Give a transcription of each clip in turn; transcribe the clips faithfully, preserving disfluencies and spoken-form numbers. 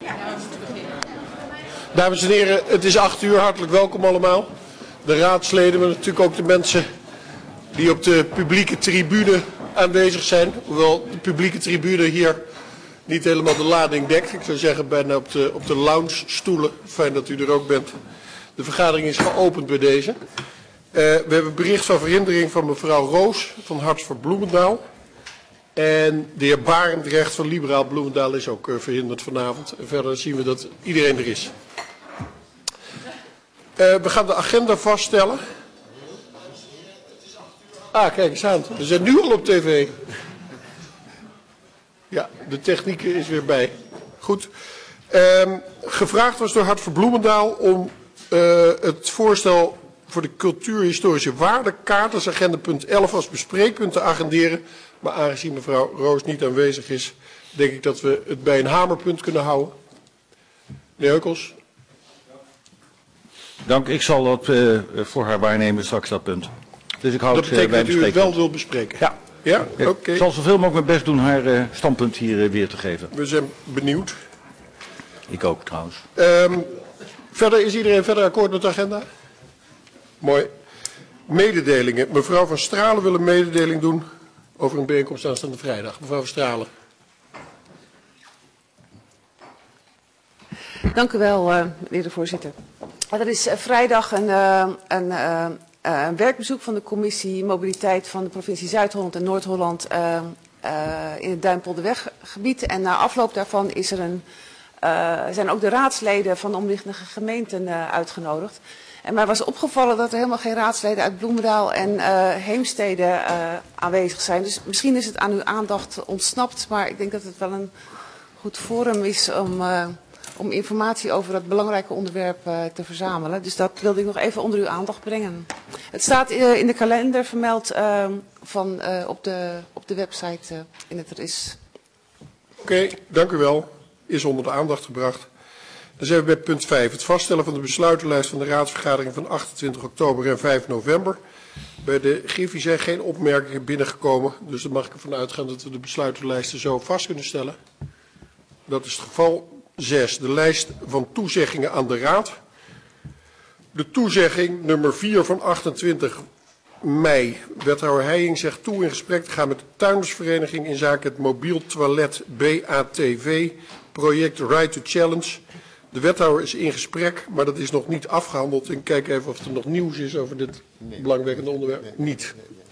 Dames en heren, het is acht uur. Hartelijk welkom allemaal. De raadsleden, maar natuurlijk ook de mensen die op de publieke tribune aanwezig zijn. Hoewel de publieke tribune hier niet helemaal de lading dekt. Ik zou zeggen bijna op de, op de lounge stoelen. Fijn dat u er ook bent. De vergadering is geopend bij deze. Uh, we hebben bericht van verhindering van mevrouw Roos van Harts voor Bloemendaal. En de heer Barendrecht van Liberaal Bloemendaal is ook uh, verhinderd vanavond. En verder zien we dat iedereen er is. Uh, we gaan de agenda vaststellen. Ah, kijk eens aan. We zijn nu al op tv. Ja, de techniek is weer bij. Goed. Uh, gevraagd was door Hart voor Bloemendaal om uh, het voorstel voor de cultuurhistorische waardekaart als agenda punt elf als bespreekpunt te agenderen. Maar aangezien mevrouw Roos niet aanwezig is, denk ik dat we het bij een hamerpunt kunnen houden. Meneer Heukels. Dank, ik zal dat uh, voor haar waarnemen straks, dat punt. Dus ik houd dat betekent uh, bij dat u het wel wil bespreken? Ja. Ja? Oké. Okay. Ik zal zoveel mogelijk mijn best doen haar uh, standpunt hier uh, weer te geven. We zijn benieuwd. Ik ook trouwens. Um, verder, is iedereen verder akkoord met de agenda? Mooi. Mededelingen. Mevrouw van Stralen wil een mededeling doen over een bijeenkomst aanstaande vrijdag. Mevrouw van Stralen. Dank u wel, uh, meneer de voorzitter. Er is uh, vrijdag een, uh, een, uh, uh, een werkbezoek van de commissie Mobiliteit van de provincie Zuid-Holland en Noord-Holland uh, uh, in het Duimpolderweggebied. En na afloop daarvan is er een, uh, zijn ook de raadsleden van de omliggende gemeenten uh, uitgenodigd. En mij was opgevallen dat er helemaal geen raadsleden uit Bloemendaal en uh, Heemstede uh, aanwezig zijn. Dus misschien is het aan uw aandacht ontsnapt, maar ik denk dat het wel een goed forum is om... Uh, om informatie over dat belangrijke onderwerp uh, te verzamelen. Dus dat wilde ik nog even onder uw aandacht brengen. Het staat uh, in de kalender vermeld uh, van, uh, op, de, op de website uh, in het R I S. Oké, okay, dank u wel. Is onder de aandacht gebracht. Dan zijn we bij punt vijf. Het vaststellen van de besluitenlijst van de raadsvergadering van achtentwintig oktober en vijf november. Bij de Griffie zijn geen opmerkingen binnengekomen. Dus dan mag ik ervan uitgaan dat we de besluitenlijsten zo vast kunnen stellen. Dat is het geval. Zes, de lijst van toezeggingen aan de Raad. De toezegging nummer vier van achtentwintig mei. Wethouder Heijing zegt toe in gesprek te gaan met de tuindersvereniging in zaken het mobiel toilet B A T V, project Right to Challenge. De wethouder is in gesprek, maar dat is nog niet afgehandeld. En kijk even of er nog nieuws is over dit nee. belangwekkende onderwerp. Nee. Niet.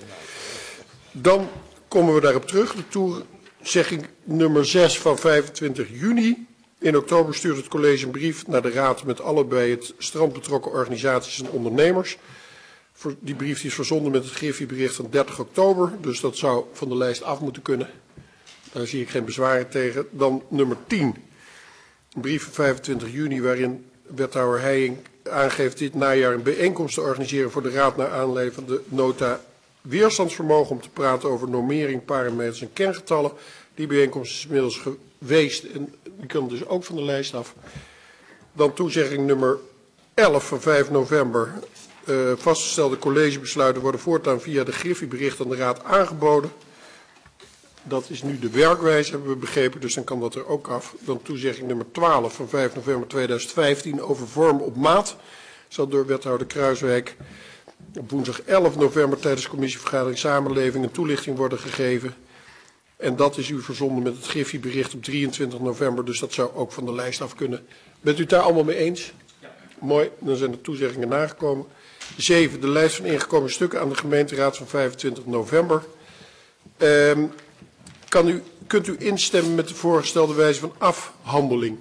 Dan komen we daarop terug. De toezegging nummer zes van vijfentwintig juni. In oktober stuurt het college een brief naar de Raad met alle bij het strand betrokken organisaties en ondernemers. Die brief is verzonden met het Griffie-bericht van dertig oktober, dus dat zou van de lijst af moeten kunnen. Daar zie ik geen bezwaren tegen. Dan nummer tien, een brief van vijfentwintig juni waarin wethouder Heijing aangeeft dit najaar een bijeenkomst te organiseren voor de Raad naar aanleiding van de nota weerstandsvermogen om te praten over normering, parameters en kerngetallen. Die bijeenkomst is inmiddels geweest en die kan dus ook van de lijst af. Dan toezegging nummer elf van vijf november. Uh, vastgestelde collegebesluiten worden voortaan via de Griffie-bericht aan de Raad aangeboden. Dat is nu de werkwijze, hebben we begrepen, dus dan kan dat er ook af. Dan toezegging nummer twaalf van vijf november tweeduizend vijftien over vorm op maat. Zal door wethouder Kruiswijk op woensdag elf november tijdens de commissievergadering Samenleving een toelichting worden gegeven. En dat is u verzonden met het Griffie-bericht op drieëntwintig november, dus dat zou ook van de lijst af kunnen. Bent u het daar allemaal mee eens? Ja. Mooi, dan zijn de toezeggingen nagekomen. Zeven, de lijst van ingekomen stukken aan de gemeenteraad van vijfentwintig november. Um, kan u, kunt u instemmen met de voorgestelde wijze van afhandeling?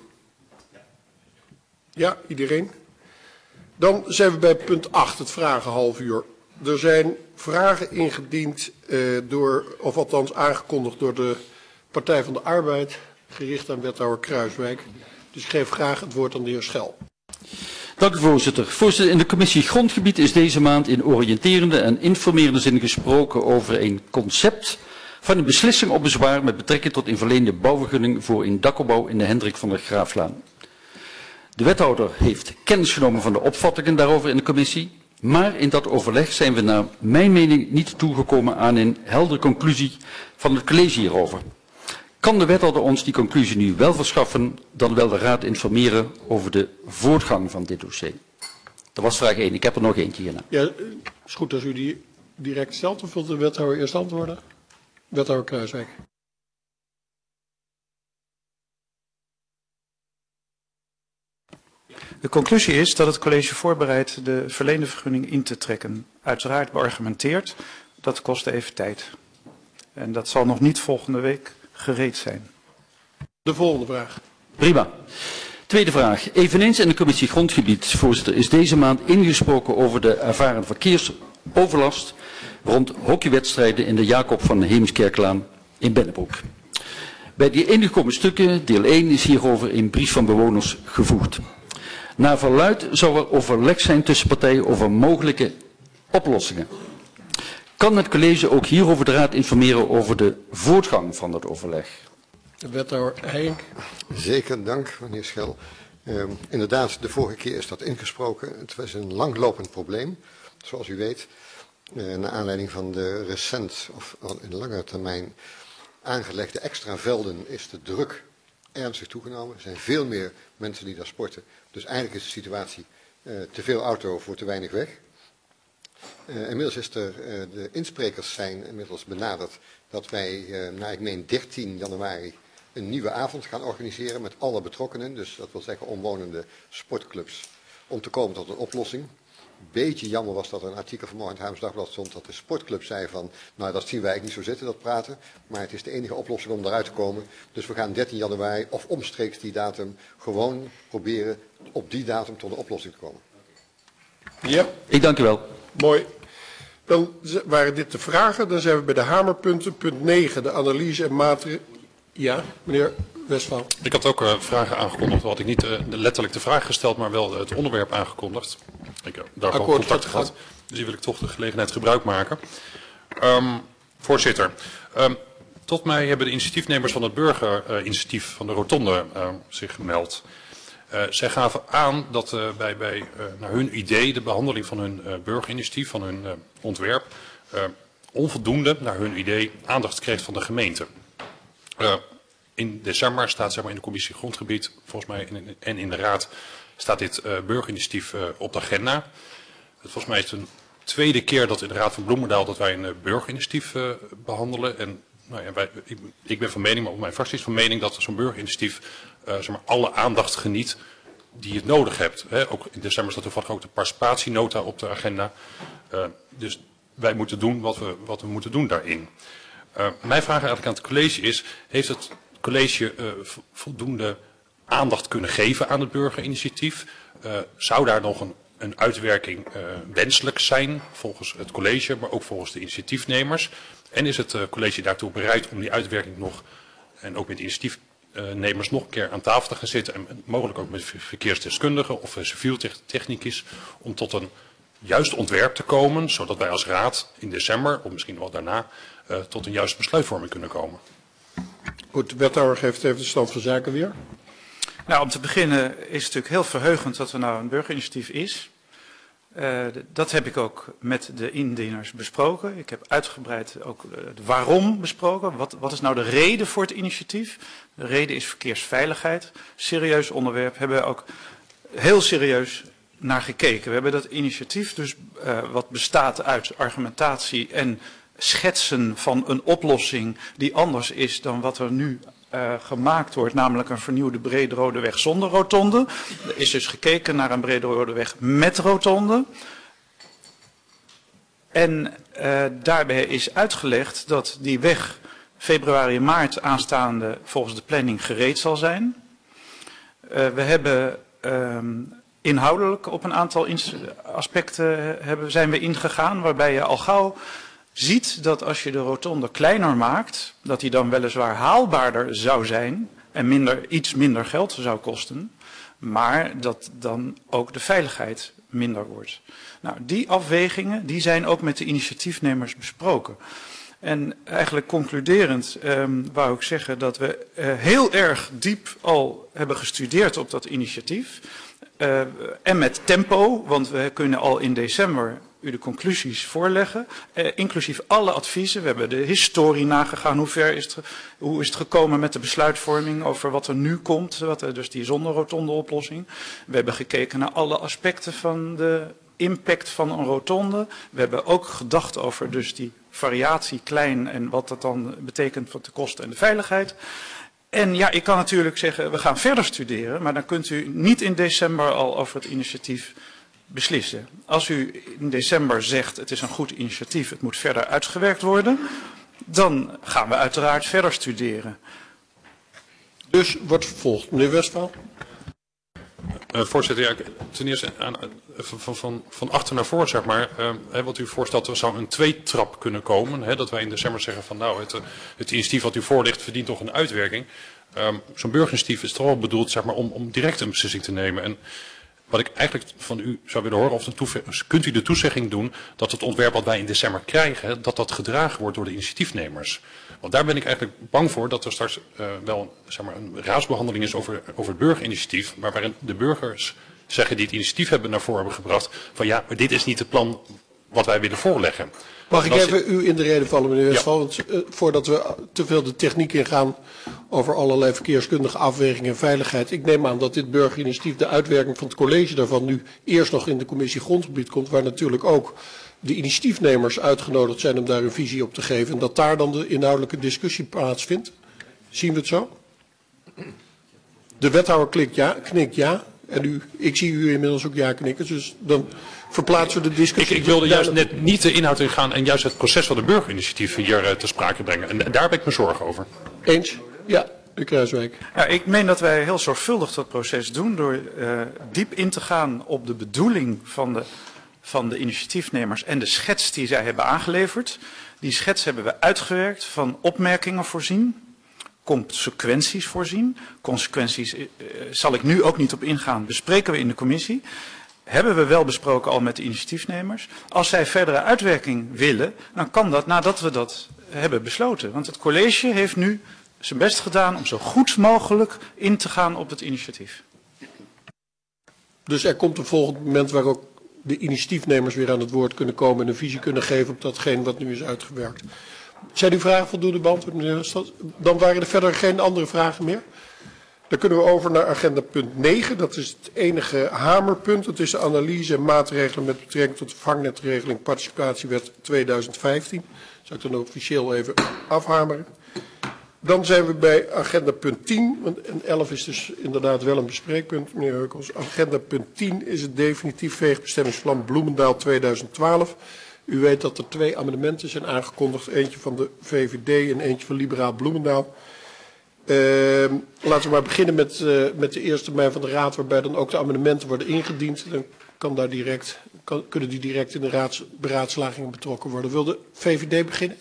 Ja, iedereen? Dan zijn we bij punt acht, het vragenhalfuur. Er zijn vragen ingediend uh, door, of althans aangekondigd door de Partij van de Arbeid, gericht aan wethouder Kruiswijk. Dus ik geef graag het woord aan de heer Schel. Dank u voorzitter. Voorzitter, in de commissie Grondgebied is deze maand in oriënterende en informerende zin gesproken over een concept van een beslissing op bezwaar met betrekking tot een verleende bouwvergunning voor een dakopbouw in de Hendrik van der Graaflaan. De wethouder heeft kennis genomen van de opvattingen daarover in de commissie, maar in dat overleg zijn we naar mijn mening niet toegekomen aan een heldere conclusie van het college hierover. Kan de wethouder ons die conclusie nu wel verschaffen, dan wel de raad informeren over de voortgang van dit dossier? Dat was vraag één. Ik heb er nog eentje hierna. Ja, het is goed als u die direct stelt. Of wilt de wethouder eerst antwoorden? Wethouder Kruijswijk. De conclusie is dat het college voorbereidt de verleende vergunning in te trekken. Uiteraard beargumenteerd, dat kost even tijd. En dat zal nog niet volgende week gereed zijn. De volgende vraag. Prima. Tweede vraag. Eveneens in de commissie Grondgebied, voorzitter, is deze maand ingesproken over de ervaren verkeersoverlast rond hockeywedstrijden in de Jacob van Heemskerklaan in Bennebroek. Bij die ingekomen stukken, deel één, is hierover een brief van bewoners gevoegd. Naar verluidt zou er overleg zijn tussen partijen over mogelijke oplossingen. Kan het college ook hierover de raad informeren over de voortgang van dat overleg? De wethouder Heink. Zeker, dank meneer Schel. Uh, inderdaad, de vorige keer is dat ingesproken. Het was een langlopend probleem, zoals u weet. Uh, naar aanleiding van de recent, of in langere termijn, aangelegde extra velden is de druk ernstig toegenomen. Er zijn veel meer mensen die daar sporten. Dus eigenlijk is de situatie uh, te veel auto voor te weinig weg. Uh, inmiddels is er, uh, de insprekers zijn inmiddels benaderd dat wij, uh, nou ik meen dertien januari, een nieuwe avond gaan organiseren met alle betrokkenen. Dus dat wil zeggen omwonende sportclubs, om te komen tot een oplossing. Beetje jammer was dat er een artikel vanmorgen in het Haarlems Dagblad stond dat de sportclub zei van, nou dat zien wij eigenlijk niet zo zitten, dat praten. Maar het is de enige oplossing om eruit te komen. Dus we gaan dertien januari of omstreeks die datum gewoon proberen op die datum tot een oplossing te komen. Ja. Ik dank u wel. Mooi. Dan waren dit de vragen. Dan zijn we bij de hamerpunten. Punt negen, de analyse en maatregelen. Ja, meneer Westphal. Ik had ook uh, vragen aangekondigd. Had ik niet uh, letterlijk de vraag gesteld, maar wel uh, het onderwerp aangekondigd. Ik heb daar gewoon contact gehad. Dus die wil ik toch de gelegenheid gebruik maken. Um, voorzitter, um, tot mij hebben de initiatiefnemers van het burgerinitiatief uh, van de Rotonde uh, zich gemeld. Uh, zij gaven aan dat uh, bij, bij uh, naar hun idee de behandeling van hun uh, burgerinitiatief, van hun uh, ontwerp, uh, onvoldoende naar hun idee aandacht kreeg van de gemeente. Uh, in december staat zeg maar, in de commissie Grondgebied, volgens mij in, en in de raad, staat dit uh, burgerinitiatief uh, op de agenda. Volgens mij is het een tweede keer dat in de Raad van Bloemendaal dat wij een uh, burgerinitiatief uh, behandelen. En nou ja, wij, ik, ik ben van mening, maar ook mijn fractie is van mening dat zo'n burgerinitiatief uh, zeg maar, alle aandacht geniet die het nodig hebt. Hè. Ook in december staat toevallig ook de participatienota op de agenda. Uh, dus wij moeten doen wat we, wat we moeten doen daarin. Uh, mijn vraag eigenlijk aan het college is, heeft het college uh, voldoende aandacht kunnen geven aan het burgerinitiatief? Uh, zou daar nog een, een uitwerking uh, wenselijk zijn volgens het college, maar ook volgens de initiatiefnemers? En is het uh, college daartoe bereid om die uitwerking nog, en ook met de initiatiefnemers nog een keer aan tafel te gaan zitten, en mogelijk ook met verkeersdeskundigen of civiel technicus, om tot een juist ontwerp te komen, zodat wij als raad in december, of misschien wel daarna, uh, tot een juiste besluitvorming kunnen komen? Goed, de wethouder geeft even de stand van zaken weer. Nou, om te beginnen is het natuurlijk heel verheugend dat er nou een burgerinitiatief is. Uh, dat heb ik ook met de indieners besproken. Ik heb uitgebreid ook het waarom besproken. Wat, wat is nou de reden voor het initiatief? De reden is verkeersveiligheid. Serieus onderwerp. Hebben we ook heel serieus naar gekeken. We hebben dat initiatief dus uh, wat bestaat uit argumentatie en schetsen van een oplossing die anders is dan wat er nu uh, gemaakt wordt, namelijk een vernieuwde brede rode weg zonder rotonde. Er is dus gekeken naar een brede rode weg met rotonde. En uh, daarbij is uitgelegd dat die weg februari, maart aanstaande volgens de planning gereed zal zijn. Uh, we hebben uh, inhoudelijk op een aantal aspecten hebben, zijn we ingegaan, waarbij je al gauw ziet dat als je de rotonde kleiner maakt, dat die dan weliswaar haalbaarder zou zijn en minder, iets minder geld zou kosten, maar dat dan ook de veiligheid minder wordt. Nou, die afwegingen die zijn ook met de initiatiefnemers besproken. En eigenlijk concluderend um, wou ik zeggen dat we uh, heel erg diep al hebben gestudeerd op dat initiatief. Uh, en met tempo, want we kunnen al in december u de conclusies voorleggen, eh, inclusief alle adviezen. We hebben de historie nagegaan, hoe ver is het, hoe is het gekomen met de besluitvorming over wat er nu komt, wat er, dus die zonder rotonde oplossing. We hebben gekeken naar alle aspecten van de impact van een rotonde. We hebben ook gedacht over dus die variatie klein en wat dat dan betekent voor de kosten en de veiligheid. En ja, ik kan natuurlijk zeggen, we gaan verder studeren, maar dan kunt u niet in december al over het initiatief beslissen. Als u in december zegt, het is een goed initiatief, het moet verder uitgewerkt worden, dan gaan we uiteraard verder studeren. Dus wordt vervolgd. Meneer Westphal. Uh, voorzitter, ja, ten eerste aan, van, van, van achter naar voor, zeg maar, uh, hè, wat u voorstelt, er zou een tweetrap kunnen komen. Hè, dat wij in december zeggen van nou, het, het initiatief wat u voorligt verdient toch een uitwerking. Um, Zo'n burgerinitiatief is toch wel bedoeld, zeg maar, om, om direct een beslissing te nemen. En wat ik eigenlijk van u zou willen horen, of de kunt u de toezegging doen dat het ontwerp wat wij in december krijgen, dat dat gedragen wordt door de initiatiefnemers. Want daar ben ik eigenlijk bang voor dat er straks uh, wel zeg maar, een raadsbehandeling is over, over het burgerinitiatief, maar waarin de burgers zeggen die het initiatief hebben naar voren hebben gebracht, van ja, maar dit is niet het plan wat wij willen voorleggen. Mag ik even u in de reden vallen, meneer Westphal? Ja. Want uh, voordat we te veel de techniek ingaan over allerlei verkeerskundige afwegingen en veiligheid. Ik neem aan dat dit burgerinitiatief, de uitwerking van het college daarvan, nu eerst nog in de commissie grondgebied komt, waar natuurlijk ook de initiatiefnemers uitgenodigd zijn om daar een visie op te geven. En dat daar dan de inhoudelijke discussie plaatsvindt. Zien we het zo? De wethouder klikt ja, knikt ja. En u, ik zie u inmiddels ook ja knikken. Dus dan verplaatsen we de discussie. Ik, ik wilde juist net niet de inhoud ingaan en juist het proces van de burgerinitiatief hier uh, te sprake brengen. En daar heb ik me zorgen over. Eens? Ja, de Kruiswijk. Ja, ik meen dat wij heel zorgvuldig dat proces doen door uh, diep in te gaan op de bedoeling van de, van de initiatiefnemers en de schets die zij hebben aangeleverd. Die schets hebben we uitgewerkt, van opmerkingen voorzien, consequenties voorzien. Consequenties uh, zal ik nu ook niet op ingaan, bespreken we in de commissie. Hebben we wel besproken al met de initiatiefnemers. Als zij verdere uitwerking willen, dan kan dat nadat we dat hebben besloten. Want het college heeft nu zijn best gedaan om zo goed mogelijk in te gaan op het initiatief. Dus er komt een volgend moment waar ook de initiatiefnemers weer aan het woord kunnen komen en een visie kunnen geven op datgene wat nu is uitgewerkt. Zijn uw vragen voldoende beantwoord, meneer Stad? Dan waren er verder geen andere vragen meer. Dan kunnen we over naar agenda punt negen. Dat is het enige hamerpunt. Dat is de analyse en maatregelen met betrekking tot de vangnetregeling participatiewet tweeduizend vijftien. Zal ik dan officieel even afhameren. Dan zijn we bij agenda punt tien. En elf is dus inderdaad wel een bespreekpunt, meneer Heukels. Agenda punt tien is het definitief veegbestemmingsplan Bloemendaal tweeduizend twaalf. U weet dat er twee amendementen zijn aangekondigd. Eentje van de V V D en eentje van Liberaal Bloemendaal. Uh, laten we maar beginnen met, uh, met de eerste termijn van de Raad, waarbij dan ook de amendementen worden ingediend. Dan kan daar direct, kan, kunnen die direct in de raadsberaadslagingen betrokken worden. Wil de V V D beginnen?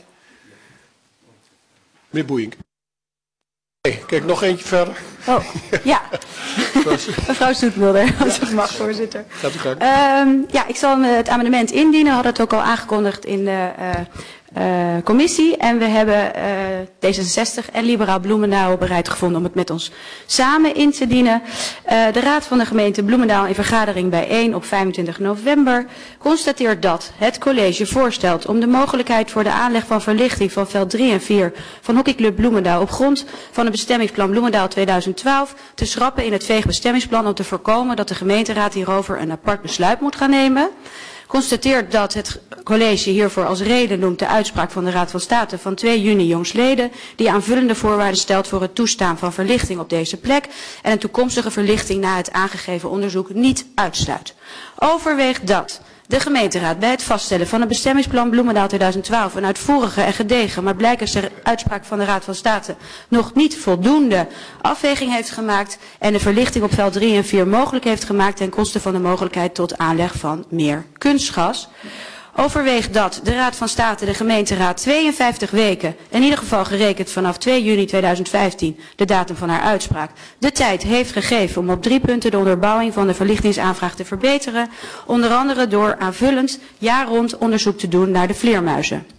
Meneer Boeijenk. Nee, kijk, nog eentje verder. Oh, ja. Mevrouw Zoetmulder, als het mag, voorzitter. Gaat u gang. Um, ja, ik zal het amendement indienen. We hadden het ook al aangekondigd in de uh, uh, commissie. En we hebben uh, D zesenzestig en Liberaal Bloemendaal bereid gevonden om het met ons samen in te dienen. Uh, de Raad van de gemeente Bloemendaal in vergadering bijeen op vijfentwintig november constateert dat het college voorstelt om de mogelijkheid voor de aanleg van verlichting van veld drie en vier van hockeyclub Bloemendaal op grond van het bestemmingsplan Bloemendaal tweeduizend twaalf te schrappen in het veegbestemmingsplan om te voorkomen dat de gemeenteraad hierover een apart besluit moet gaan nemen. Constateert dat het college hiervoor als reden noemt de uitspraak van de Raad van State van twee juni jongstleden, die aanvullende voorwaarden stelt voor het toestaan van verlichting op deze plek en een toekomstige verlichting na het aangegeven onderzoek niet uitsluit. Overweegt dat de gemeenteraad bij het vaststellen van het bestemmingsplan Bloemendaal tweeduizend twaalf een uitvoerige en gedegen, maar blijkens de uitspraak van de Raad van State nog niet voldoende afweging heeft gemaakt en de verlichting op veld drie en vier mogelijk heeft gemaakt ten koste van de mogelijkheid tot aanleg van meer kunstgas. Overweegt dat de Raad van State de gemeenteraad tweeënvijftig weken, in ieder geval gerekend vanaf twee juni tweeduizend vijftien, de datum van haar uitspraak, de tijd heeft gegeven om op drie punten de onderbouwing van de verlichtingsaanvraag te verbeteren, onder andere door aanvullend jaar rond onderzoek te doen naar de vleermuizen.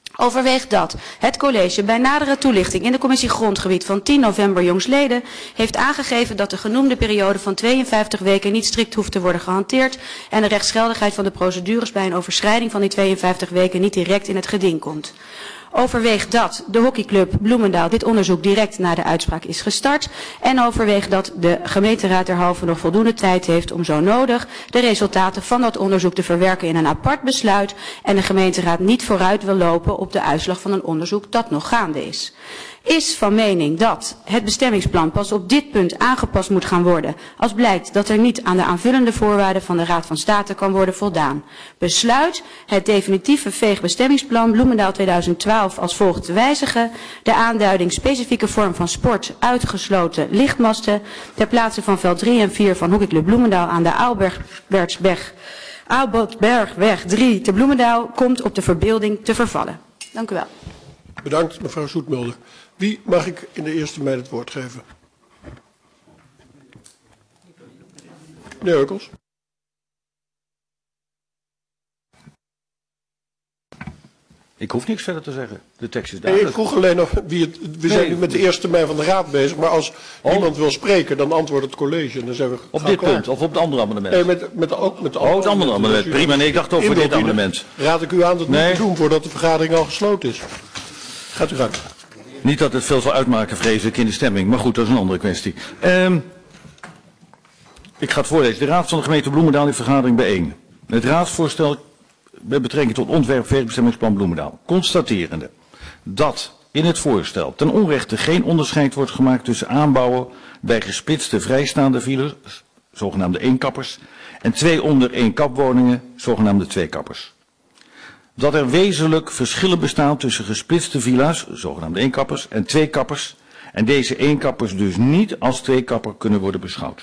Overweegt dat het college bij nadere toelichting in de commissie Grondgebied van tien november jongstleden heeft aangegeven dat de genoemde periode van tweeënvijftig weken niet strikt hoeft te worden gehanteerd en de rechtsgeldigheid van de procedures bij een overschrijding van die tweeënvijftig weken niet direct in het geding komt. Overweegt dat de hockeyclub Bloemendaal dit onderzoek direct na de uitspraak is gestart. En overweegt dat de gemeenteraad derhalve nog voldoende tijd heeft om zo nodig de resultaten van dat onderzoek te verwerken in een apart besluit. En de gemeenteraad niet vooruit wil lopen op de uitslag van een onderzoek dat nog gaande is. Is van mening dat het bestemmingsplan pas op dit punt aangepast moet gaan worden als blijkt dat er niet aan de aanvullende voorwaarden van de Raad van State kan worden voldaan. Besluit het definitieve veegbestemmingsplan Bloemendaal tweeduizend twaalf als volgt te wijzigen. De aanduiding specifieke vorm van sport uitgesloten lichtmasten ter plaatse van veld drie en vier van hockeyclub Bloemendaal aan de Aalbergsberg, Aalbergweg drie te Bloemendaal komt op de verbeelding te vervallen. Dank u wel. Bedankt, mevrouw Zoetmulder. Wie mag ik in de eerste termijn het woord geven? Meneer Heukels. Ik hoef niks verder te zeggen. De tekst is Nee, duidelijk. ik vroeg alleen nog, wie het, we zijn Nee. nu met de eerste termijn van de raad bezig, maar als Oh. iemand wil spreken, dan antwoordt het college. En dan zijn we Op gaan dit klaar. punt of op het andere amendement? Nee, met, met, ook met de Oh, het andere amendement. Prima. Nee, ik dacht over dit amendement. Raad ik u aan dat Nee. niet te doen voordat de vergadering al gesloten is. Gaat u gang. Niet dat het veel zal uitmaken, vrees ik, in de stemming. Maar goed, dat is een andere kwestie. Um, ik ga het voorlezen. De Raad van de gemeente Bloemendaal in vergadering bijeen. Het raadsvoorstel met betrekking tot ontwerp veegbestemmingsplan Bloemendaal. Constaterende dat in het voorstel ten onrechte geen onderscheid wordt gemaakt tussen aanbouwen bij gesplitste vrijstaande villas, zogenaamde eenkappers, en twee onder één kapwoningen, zogenaamde tweekappers. Dat er wezenlijk verschillen bestaan tussen gesplitste villa's, zogenaamde eenkappers, en tweekappers, en deze eenkappers dus niet als tweekapper kunnen worden beschouwd.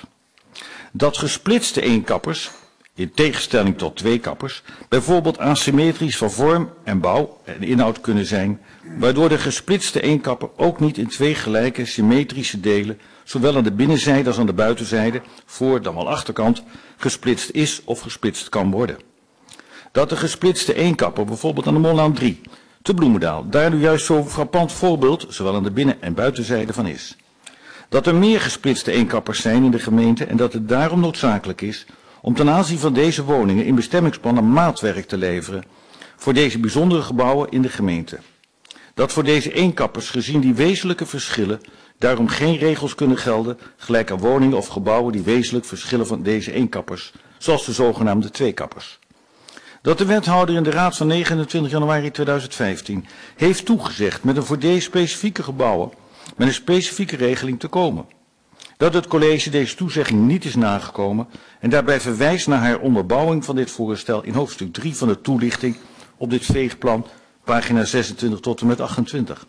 Dat gesplitste eenkappers, in tegenstelling tot tweekappers, bijvoorbeeld asymmetrisch van vorm en bouw en inhoud kunnen zijn, waardoor de gesplitste eenkapper ook niet in twee gelijke symmetrische delen, zowel aan de binnenzijde als aan de buitenzijde, voor dan wel achterkant, gesplitst is of gesplitst kan worden. Dat de gesplitste eenkapper, bijvoorbeeld aan de Mollaan drie, te Bloemendaal, daar nu juist zo'n frappant voorbeeld, zowel aan de binnen- en buitenzijde van is. Dat er meer gesplitste eenkappers zijn in de gemeente en dat het daarom noodzakelijk is om ten aanzien van deze woningen in bestemmingsplannen maatwerk te leveren voor deze bijzondere gebouwen in de gemeente. Dat voor deze eenkappers gezien die wezenlijke verschillen daarom geen regels kunnen gelden, gelijk aan woningen of gebouwen die wezenlijk verschillen van deze eenkappers, zoals de zogenaamde tweekappers. Dat de wethouder in de raad van negenentwintig januari tweeduizend vijftien heeft toegezegd met een voor deze specifieke gebouwen met een specifieke regeling te komen. Dat het college deze toezegging niet is nagekomen en daarbij verwijst naar haar onderbouwing van dit voorstel in hoofdstuk drie van de toelichting op dit veegplan, pagina zesentwintig tot en met achtentwintig.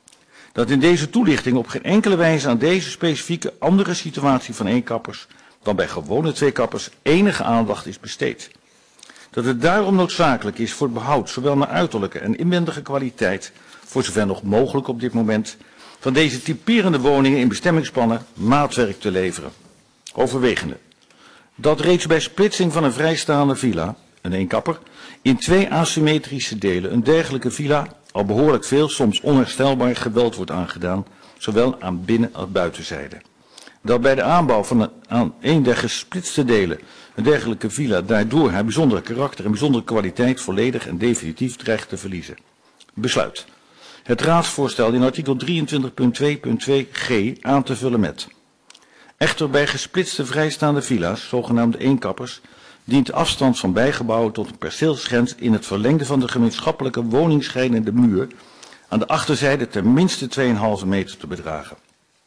Dat in deze toelichting op geen enkele wijze aan deze specifieke andere situatie van eenkappers dan bij gewone tweekappers enige aandacht is besteed. Dat het daarom noodzakelijk is voor het behoud zowel naar uiterlijke en inwendige kwaliteit, voor zover nog mogelijk op dit moment, van deze typerende woningen in bestemmingsplannen maatwerk te leveren. Overwegende. Dat reeds bij splitsing van een vrijstaande villa, een eenkapper, in twee asymmetrische delen een dergelijke villa al behoorlijk veel, soms onherstelbaar geweld wordt aangedaan, zowel aan binnen- als buitenzijde. Dat bij de aanbouw van een, aan een der gesplitste delen een dergelijke villa daardoor haar bijzondere karakter en bijzondere kwaliteit volledig en definitief dreigt te verliezen. Besluit. Het raadsvoorstel in artikel drieëntwintig punt twee punt twee g aan te vullen met. Echter bij gesplitste vrijstaande villa's, zogenaamde eenkappers, dient de afstand van bijgebouwen tot een perceelsgrens in het verlengde van de gemeenschappelijke woningscheidende muur aan de achterzijde ten minste twee komma vijf meter te bedragen.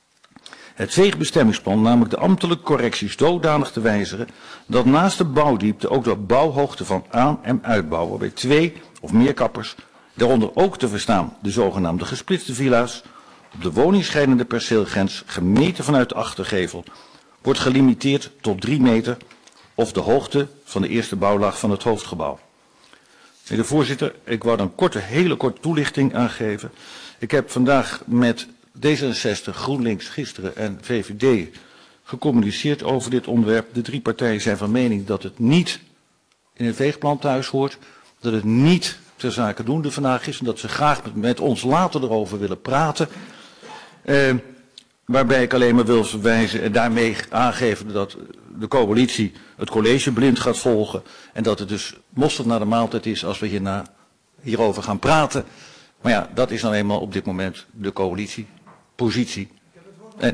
Het veegbestemmingsplan namelijk de ambtelijke correcties zodanig te wijzigen dat naast de bouwdiepte ook de bouwhoogte van aan- en uitbouwen bij twee of meer kappers, daaronder ook te verstaan de zogenaamde gesplitste villa's, op de woningscheidende perceelgrens gemeten vanuit de achtergevel, wordt gelimiteerd tot drie meter of de hoogte van de eerste bouwlaag van het hoofdgebouw. Meneer de voorzitter, ik wou dan kort een hele korte toelichting aangeven. Ik heb vandaag met D zesenzestig, GroenLinks gisteren en V V D gecommuniceerd over dit onderwerp. De drie partijen zijn van mening dat het niet in het veegplan thuis hoort, dat het niet ter zake doende vandaag is en dat ze graag met, met ons later erover willen praten. Uh, waarbij ik alleen maar wil verwijzen en daarmee aangeven dat de coalitie het college blind gaat volgen. En dat het dus mosterd naar de maaltijd is als we hierna, hierover gaan praten. Maar ja, dat is nou eenmaal op dit moment de coalitiepositie. En,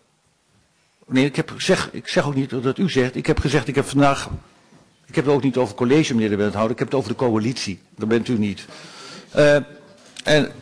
nee, ik, heb, zeg, ik zeg ook niet dat u zegt. Ik heb gezegd, ik heb vandaag... Ik heb het ook niet over college, meneer de wethouder. Ik heb het over de coalitie. Dat bent u niet. Uh, en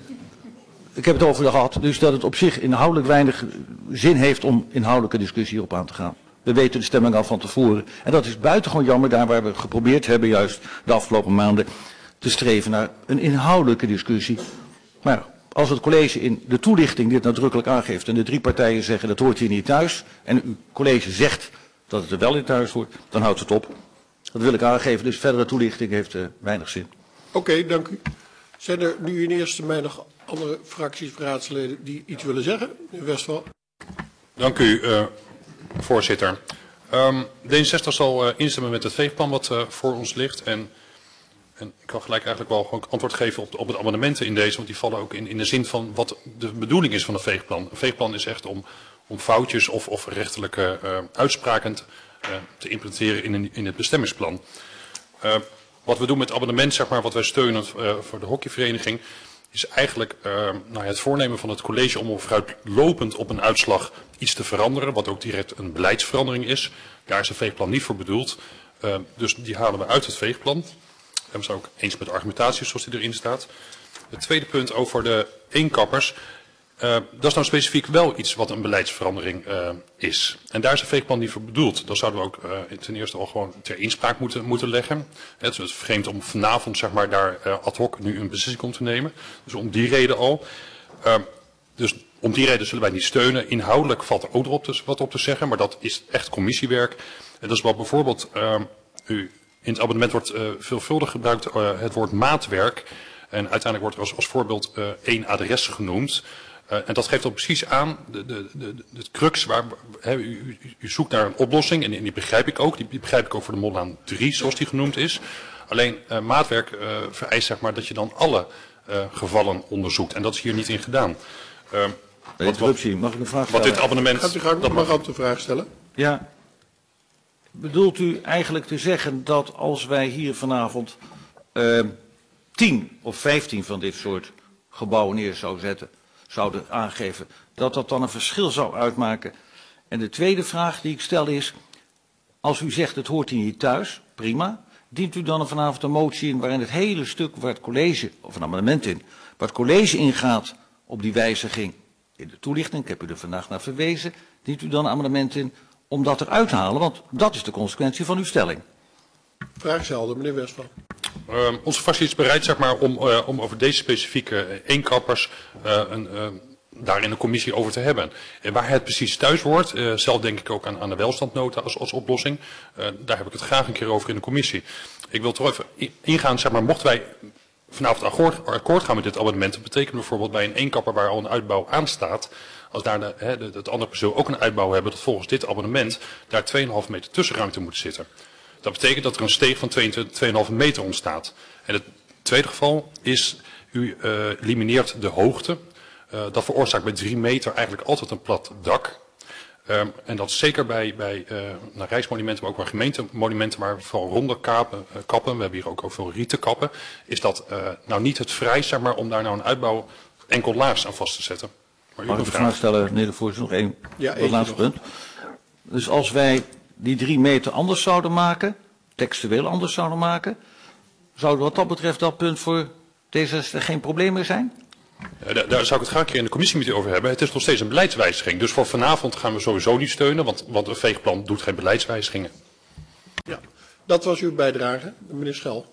ik heb het over gehad, dus dat het op zich inhoudelijk weinig zin heeft om inhoudelijke discussie hierop aan te gaan. We weten de stemming al van tevoren. En dat is buitengewoon jammer, daar waar we geprobeerd hebben juist de afgelopen maanden te streven naar een inhoudelijke discussie. Maar als het college in de toelichting dit nadrukkelijk aangeeft en de drie partijen zeggen dat hoort hier niet thuis en uw college zegt dat het er wel in thuis hoort, dan houdt het op. Dat wil ik aangeven, dus verdere toelichting heeft uh, weinig zin. Oké, okay, dank u. Zijn er nu in eerste termijn nog andere fracties, raadsleden die iets willen zeggen? Meneer Westphal. Dank u, uh, voorzitter. Um, D zesenzestig zal uh, instemmen met het veegplan wat uh, voor ons ligt. En, en ik kan gelijk eigenlijk wel gewoon antwoord geven op de, op de amendementen in deze, want die vallen ook in, in de zin van wat de bedoeling is van een veegplan. Een veegplan is echt om, om foutjes of, of rechterlijke uh, uitspraken te, uh, te implementeren in, een, in het bestemmingsplan. Uh, wat we doen met abonnement, zeg maar, wat wij steunen uh, voor de hockeyvereniging, is eigenlijk uh, nou ja, het voornemen van het college om vooruitlopend op een uitslag iets te veranderen, wat ook direct een beleidsverandering is. Daar is een veegplan niet voor bedoeld. Uh, dus die halen we uit het veegplan. En we zijn ook eens met de argumentatie zoals die erin staat. Het tweede punt over de eenkappers. Uh, dat is nou specifiek wel iets wat een beleidsverandering uh, is. En daar is een veegplan niet voor bedoeld. Dan zouden we ook uh, ten eerste al gewoon ter inspraak moeten, moeten leggen. Het is vreemd om vanavond, zeg maar, daar uh, ad hoc nu een beslissing om te nemen. Dus om die reden al. Uh, dus om die reden zullen wij niet steunen. Inhoudelijk valt er ook nog op te, wat op te zeggen, maar dat is echt commissiewerk. En dat is wat bijvoorbeeld, uh, u, in het abonnement wordt uh, veelvuldig gebruikt uh, het woord maatwerk. En uiteindelijk wordt er als, als voorbeeld uh, één adres genoemd. Uh, en dat geeft ook precies aan de, de, de, de, het crux waar he, u, u, u zoekt naar een oplossing. En, en die begrijp ik ook. Die, die begrijp ik ook voor de Mollaan drie, zoals die genoemd is. Alleen uh, maatwerk uh, vereist, zeg maar, dat je dan alle uh, gevallen onderzoekt. En dat is hier niet in gedaan. Uh, Bij interruptie, mag ik een vraag stellen? Wat dit abonnement... Gaat u gang, dat mag ook de vraag stellen. Ja. Bedoelt u eigenlijk te zeggen dat als wij hier vanavond uh, tien of vijftien van dit soort gebouwen neer zouden zetten, zouden aangeven, dat dat dan een verschil zou uitmaken? En de tweede vraag die ik stel is, als u zegt het hoort hier niet thuis, prima, dient u dan vanavond een motie in waarin het hele stuk waar het college, of een amendement in, waar het college ingaat op die wijziging in de toelichting, ik heb u er vandaag naar verwezen, dient u dan een amendement in om dat eruit te halen, want dat is de consequentie van uw stelling. Vraag is helder, meneer Westphal. Uh, onze fractie is bereid, zeg maar, om, uh, om over deze specifieke eenkappers uh, een, uh, daar in de commissie over te hebben. En waar het precies thuis hoort, uh, zelf denk ik ook aan, aan de welstandnota als, als oplossing, uh, daar heb ik het graag een keer over in de commissie. Ik wil toch even ingaan, zeg maar, mochten wij vanavond akkoord, akkoord gaan met dit abonnement, dat betekent bijvoorbeeld bij een eenkapper waar al een uitbouw aan staat, als daar de, he, de, het andere persoon ook een uitbouw hebben, dat volgens dit abonnement daar twee komma vijf meter tussenruimte moet zitten. Dat betekent dat er een steeg van twee komma vijf meter ontstaat. En het tweede geval is, u uh, elimineert de hoogte. Uh, dat veroorzaakt bij drie meter eigenlijk altijd een plat dak. Um, en dat zeker bij, bij uh, nou, rijksmonumenten, maar ook bij gemeentemonumenten, waar vooral ronde kappen, uh, kappen, we hebben hier ook, ook veel rieten kappen, is dat uh, nou niet het vrij, zeg maar, om daar nou een uitbouw enkel laags aan vast te zetten. Maar mag ik een vraag stellen, meneer de voorzitter, nog één ja, laatste punt. Dus als wij die drie meter anders zouden maken, textueel anders zouden maken, zou wat dat betreft dat punt voor D zesenzestig geen probleem meer zijn? Ja, daar, daar zou ik het graag een keer in de commissie moeten over hebben. Het is nog steeds een beleidswijziging. Dus voor vanavond gaan we sowieso niet steunen, want, want een veegplan doet geen beleidswijzigingen. Ja, dat was uw bijdrage, meneer Schel.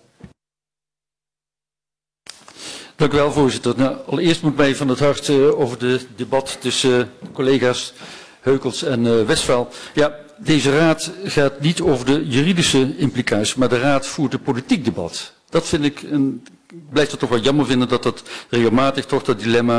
Dank u wel, voorzitter. Nou, allereerst moet mij van het hart uh, over het debat tussen uh, collega's Heukels en uh, Westphal. Ja, deze raad gaat niet over de juridische implicaties, maar de raad voert een politiek debat. Dat vind ik, een, ik blijf het toch wel jammer vinden dat dat regelmatig toch dat dilemma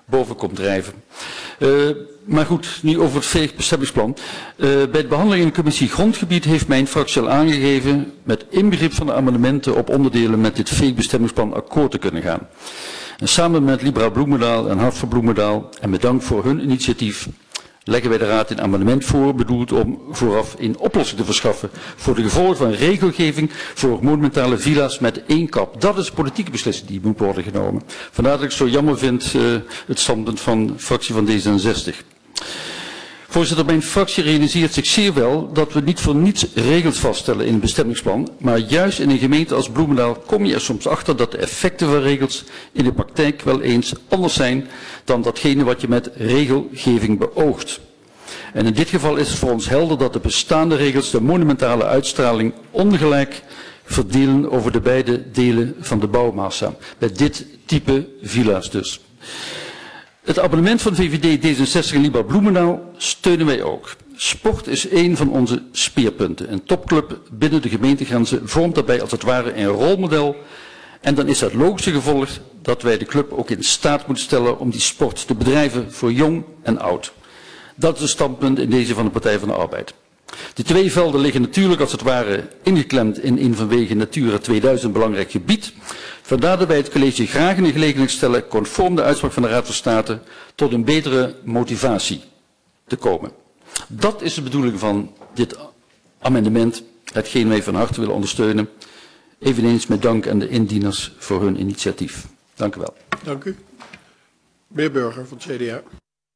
boven komt drijven. Uh, maar goed, nu over het veegbestemmingsplan. Uh, bij de behandeling in de commissie Grondgebied heeft mijn fractie al aangegeven met inbegrip van de amendementen op onderdelen met dit veegbestemmingsplan akkoord te kunnen gaan. En samen met Liberaal Bloemendaal en Hart voor Bloemendaal en met dank voor hun initiatief leggen wij de Raad een amendement voor, bedoeld om vooraf een oplossing te verschaffen voor de gevolgen van regelgeving voor monumentale villa's met één kap. Dat is politieke beslissing die moet worden genomen. Vandaar dat ik zo jammer vind uh, het standpunt van de fractie van D zesenzestig. Voorzitter, mijn fractie realiseert zich zeer wel dat we niet voor niets regels vaststellen in het bestemmingsplan, maar juist in een gemeente als Bloemendaal kom je er soms achter dat de effecten van regels in de praktijk wel eens anders zijn dan datgene wat je met regelgeving beoogt. En in dit geval is het voor ons helder dat de bestaande regels de monumentale uitstraling ongelijk verdelen over de beide delen van de bouwmassa. Bij dit type villa's dus. Het abonnement van V V D, D zesenzestig en Liberaal Bloemendaal steunen wij ook. Sport is een van onze speerpunten. Een topclub binnen de gemeentegrenzen vormt daarbij als het ware een rolmodel. En dan is het logische gevolg dat wij de club ook in staat moeten stellen om die sport te bedrijven voor jong en oud. Dat is het standpunt in deze van de Partij van de Arbeid. De twee velden liggen natuurlijk als het ware ingeklemd in een vanwege Natura tweeduizend belangrijk gebied. Vandaar dat wij het college graag in de gelegenheid stellen, conform de uitspraak van de Raad van State, tot een betere motivatie te komen. Dat is de bedoeling van dit amendement, hetgeen wij van harte willen ondersteunen. Eveneens met dank aan de indieners voor hun initiatief. Dank u wel. Dank u. Meneer Burger van het C D A.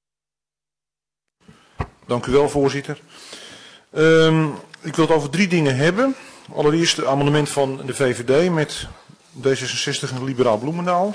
Dank u wel, voorzitter. Um, ik wil het over drie dingen hebben. Allereerst het amendement van de V V D met D zesenzestig en Liberaal Bloemendaal.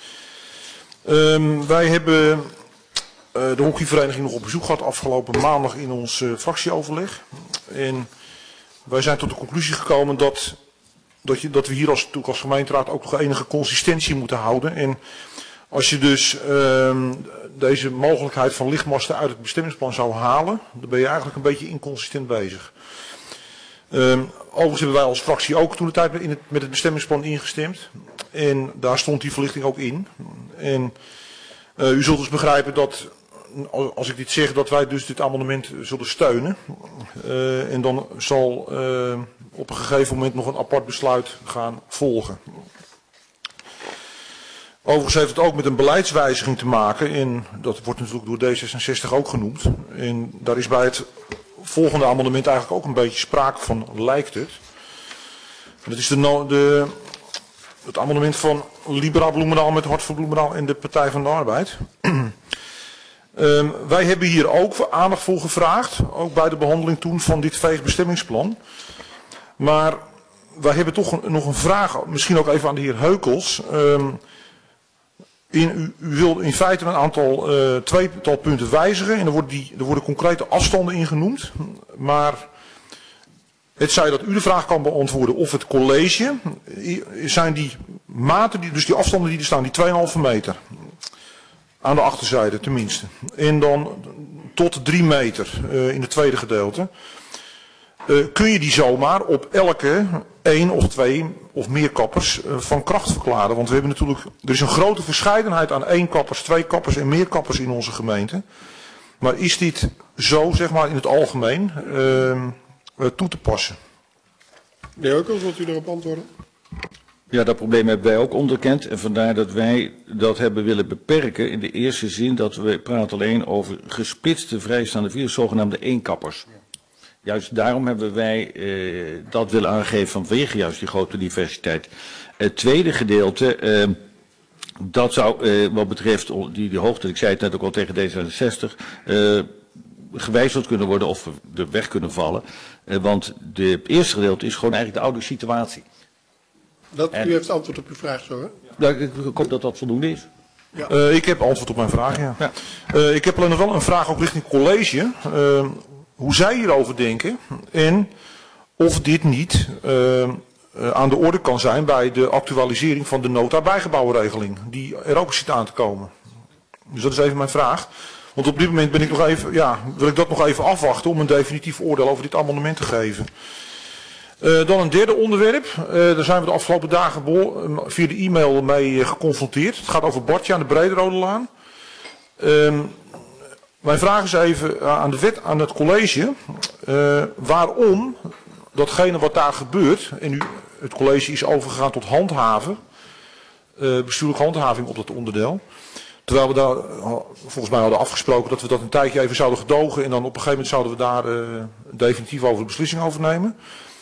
Um, wij hebben uh, de hockeyvereniging nog op bezoek gehad afgelopen maandag in ons uh, fractieoverleg. En wij zijn tot de conclusie gekomen dat, dat, je, dat we hier als, als gemeenteraad ook nog enige consistentie moeten houden. En als je dus uh, deze mogelijkheid van lichtmasten uit het bestemmingsplan zou halen, dan ben je eigenlijk een beetje inconsistent bezig. Uh, overigens hebben wij als fractie ook toen de tijd in het, met het bestemmingsplan ingestemd. En daar stond die verlichting ook in. En uh, u zult dus begrijpen dat, als ik dit zeg, dat wij dus dit amendement zullen steunen. Uh, en dan zal uh, op een gegeven moment nog een apart besluit gaan volgen. Overigens heeft het ook met een beleidswijziging te maken. En dat wordt natuurlijk door D zesenzestig ook genoemd. En daar is bij het volgende amendement eigenlijk ook een beetje sprake van, lijkt het. En dat is de, de, het amendement van Liberaal Bloemendaal met Hart voor Bloemendaal en de Partij van de Arbeid. um, wij hebben hier ook aandacht voor gevraagd, ook bij de behandeling toen van dit veegbestemmingsplan. Maar wij hebben toch een, nog een vraag, misschien ook even aan de heer Heukels. Um, In, u, u wil in feite een aantal, uh, tweetal punten wijzigen en er worden, die, er worden concrete afstanden ingenoemd. Maar het zij dat u de vraag kan beantwoorden of het college, zijn die maten, die, dus die afstanden die er staan, die twee komma vijf meter. Aan de achterzijde tenminste. En dan tot drie meter uh, in het tweede gedeelte. Uh, kun je die zomaar op elke één of twee of meer kappers uh, van kracht verklaren. Want we hebben natuurlijk, er is een grote verscheidenheid aan één kappers, twee kappers en meer kappers in onze gemeente. Maar is dit zo, zeg maar, in het algemeen uh, uh, toe te passen? De heer Heukels, wilt u erop antwoorden? Ja, dat probleem hebben wij ook onderkend. En vandaar dat wij dat hebben willen beperken in de eerste zin dat we praten alleen over gespitste vrijstaande villa's, zogenaamde eenkappers. Juist daarom hebben wij uh, dat willen aangeven vanwege juist die grote diversiteit. Het tweede gedeelte, uh, dat zou uh, wat betreft die, die hoogte, ik zei het net ook al tegen D zesenzestig, uh, gewijzigd kunnen worden of er weg kunnen vallen. Uh, want de, het eerste gedeelte is gewoon eigenlijk de oude situatie. Dat, en, u heeft antwoord op uw vraag zo, hè? Nou, ik hoop dat dat voldoende is. Ja. Uh, ik heb antwoord op mijn vraag, ja. ja. Uh, ik heb alleen nog wel een vraag ook richting college. Uh, hoe zij hierover denken en of dit niet uh, uh, aan de orde kan zijn bij de actualisering van de nota bijgebouwenregeling, die er ook zit aan te komen. Dus dat is even mijn vraag. Want op dit moment ben ik nog even, ja, wil ik dat nog even afwachten om een definitief oordeel over dit amendement te geven. Uh, dan een derde onderwerp. Uh, daar zijn we de afgelopen dagen via de e-mail mee uh, geconfronteerd. Het gaat over Bartje aan de Brederodelaan. Um, mijn vraag is even aan, de wet, aan het college. Uh, waarom datgene wat daar gebeurt, en nu het college is overgegaan tot handhaven, uh, bestuurlijke handhaving op dat onderdeel. Terwijl we daar volgens mij hadden afgesproken dat we dat een tijdje even zouden gedogen en dan op een gegeven moment zouden we daar uh, definitief over de beslissing over nemen.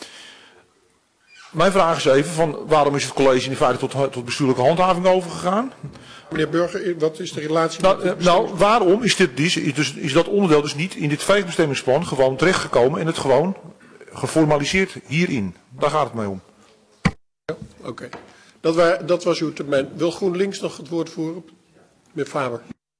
Mijn vraag is even van waarom is het college in feite tot, tot bestuurlijke handhaving overgegaan? Meneer Burger, wat is de relatie nou, met nou, waarom is, dit, is, is, is dat onderdeel dus niet in dit veegbestemmingsplan gewoon terechtgekomen en het gewoon geformaliseerd hierin? Daar gaat het mee om. Ja, Oké, okay. dat, dat was uw termijn. Wil GroenLinks nog het woord voeren? Meneer Faber.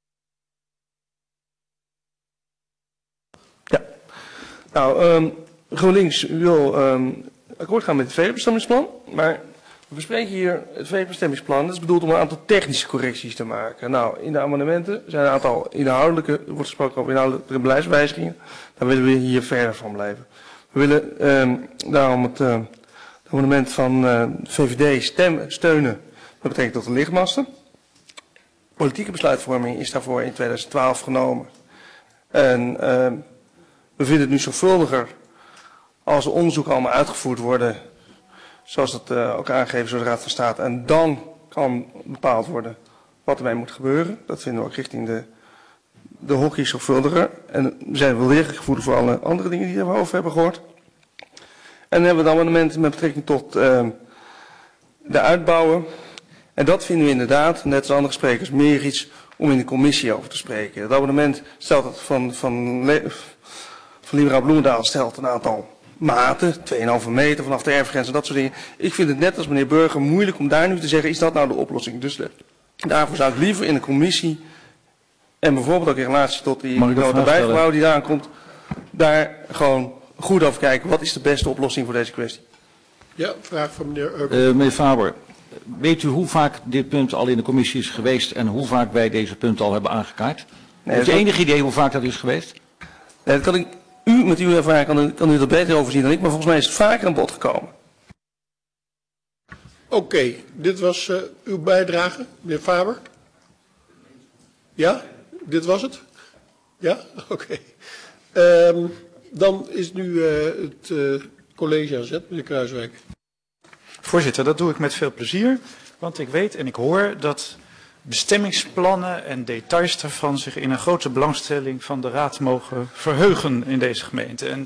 Ja, nou, um, GroenLinks wil um, akkoord gaan met het veegbestemmingsplan, maar we bespreken hier het veegbestemmingsplan. Dat is bedoeld om een aantal technische correcties te maken. Nou, in de amendementen zijn een aantal inhoudelijke, er wordt gesproken over inhoudelijke beleidswijzigingen. Daar willen we hier verder van blijven. We willen um, daarom het, uh, het amendement van uh, de V V D stem, steunen met betrekking tot de lichtmasten. Politieke besluitvorming is daarvoor in tweeduizend twaalf genomen. En uh, we vinden het nu zorgvuldiger als de onderzoeken allemaal uitgevoerd worden, zoals dat uh, ook aangegeven door de Raad van State. En dan kan bepaald worden wat ermee moet gebeuren. Dat vinden we ook richting de, de hockey zorgvuldiger. En we zijn wel degelijk gevoelig voor alle andere dingen die we over hebben gehoord. En dan hebben we het amendement met betrekking tot uh, de uitbouwen. En dat vinden we inderdaad, net als andere sprekers, meer iets om in de commissie over te spreken. Het abonnement stelt het van, van, van Liberaal Bloemendaal stelt een aantal maten, twee komma vijf meter vanaf de erfgrens en dat soort dingen. Ik vind het net als meneer Burger moeilijk om daar nu te zeggen, is dat nou de oplossing? Dus de, daarvoor zou ik liever in de commissie, en bijvoorbeeld ook in relatie tot die nota bijgebouw die daar aankomt, daar gewoon goed over kijken, wat is de beste oplossing voor deze kwestie? Ja, vraag van meneer Eukel. Uh, meneer Faber. Weet u hoe vaak dit punt al in de commissie is geweest en hoe vaak wij deze punten al hebben aangekaart? Nee, Heeft u enig idee hoe vaak dat is geweest? Nee, dat kan ik, u met uw ervaring kan, kan u dat beter overzien dan ik, maar volgens mij is het vaker aan bod gekomen. Oké, okay, dit was uh, uw bijdrage, meneer Faber. Ja, dit was het? Ja, oké. Okay. Um, dan is nu uh, het uh, college aan zet, meneer Kruiswijk. Voorzitter, dat doe ik met veel plezier, want ik weet en ik hoor dat bestemmingsplannen en details daarvan zich in een grote belangstelling van de Raad mogen verheugen in deze gemeente. En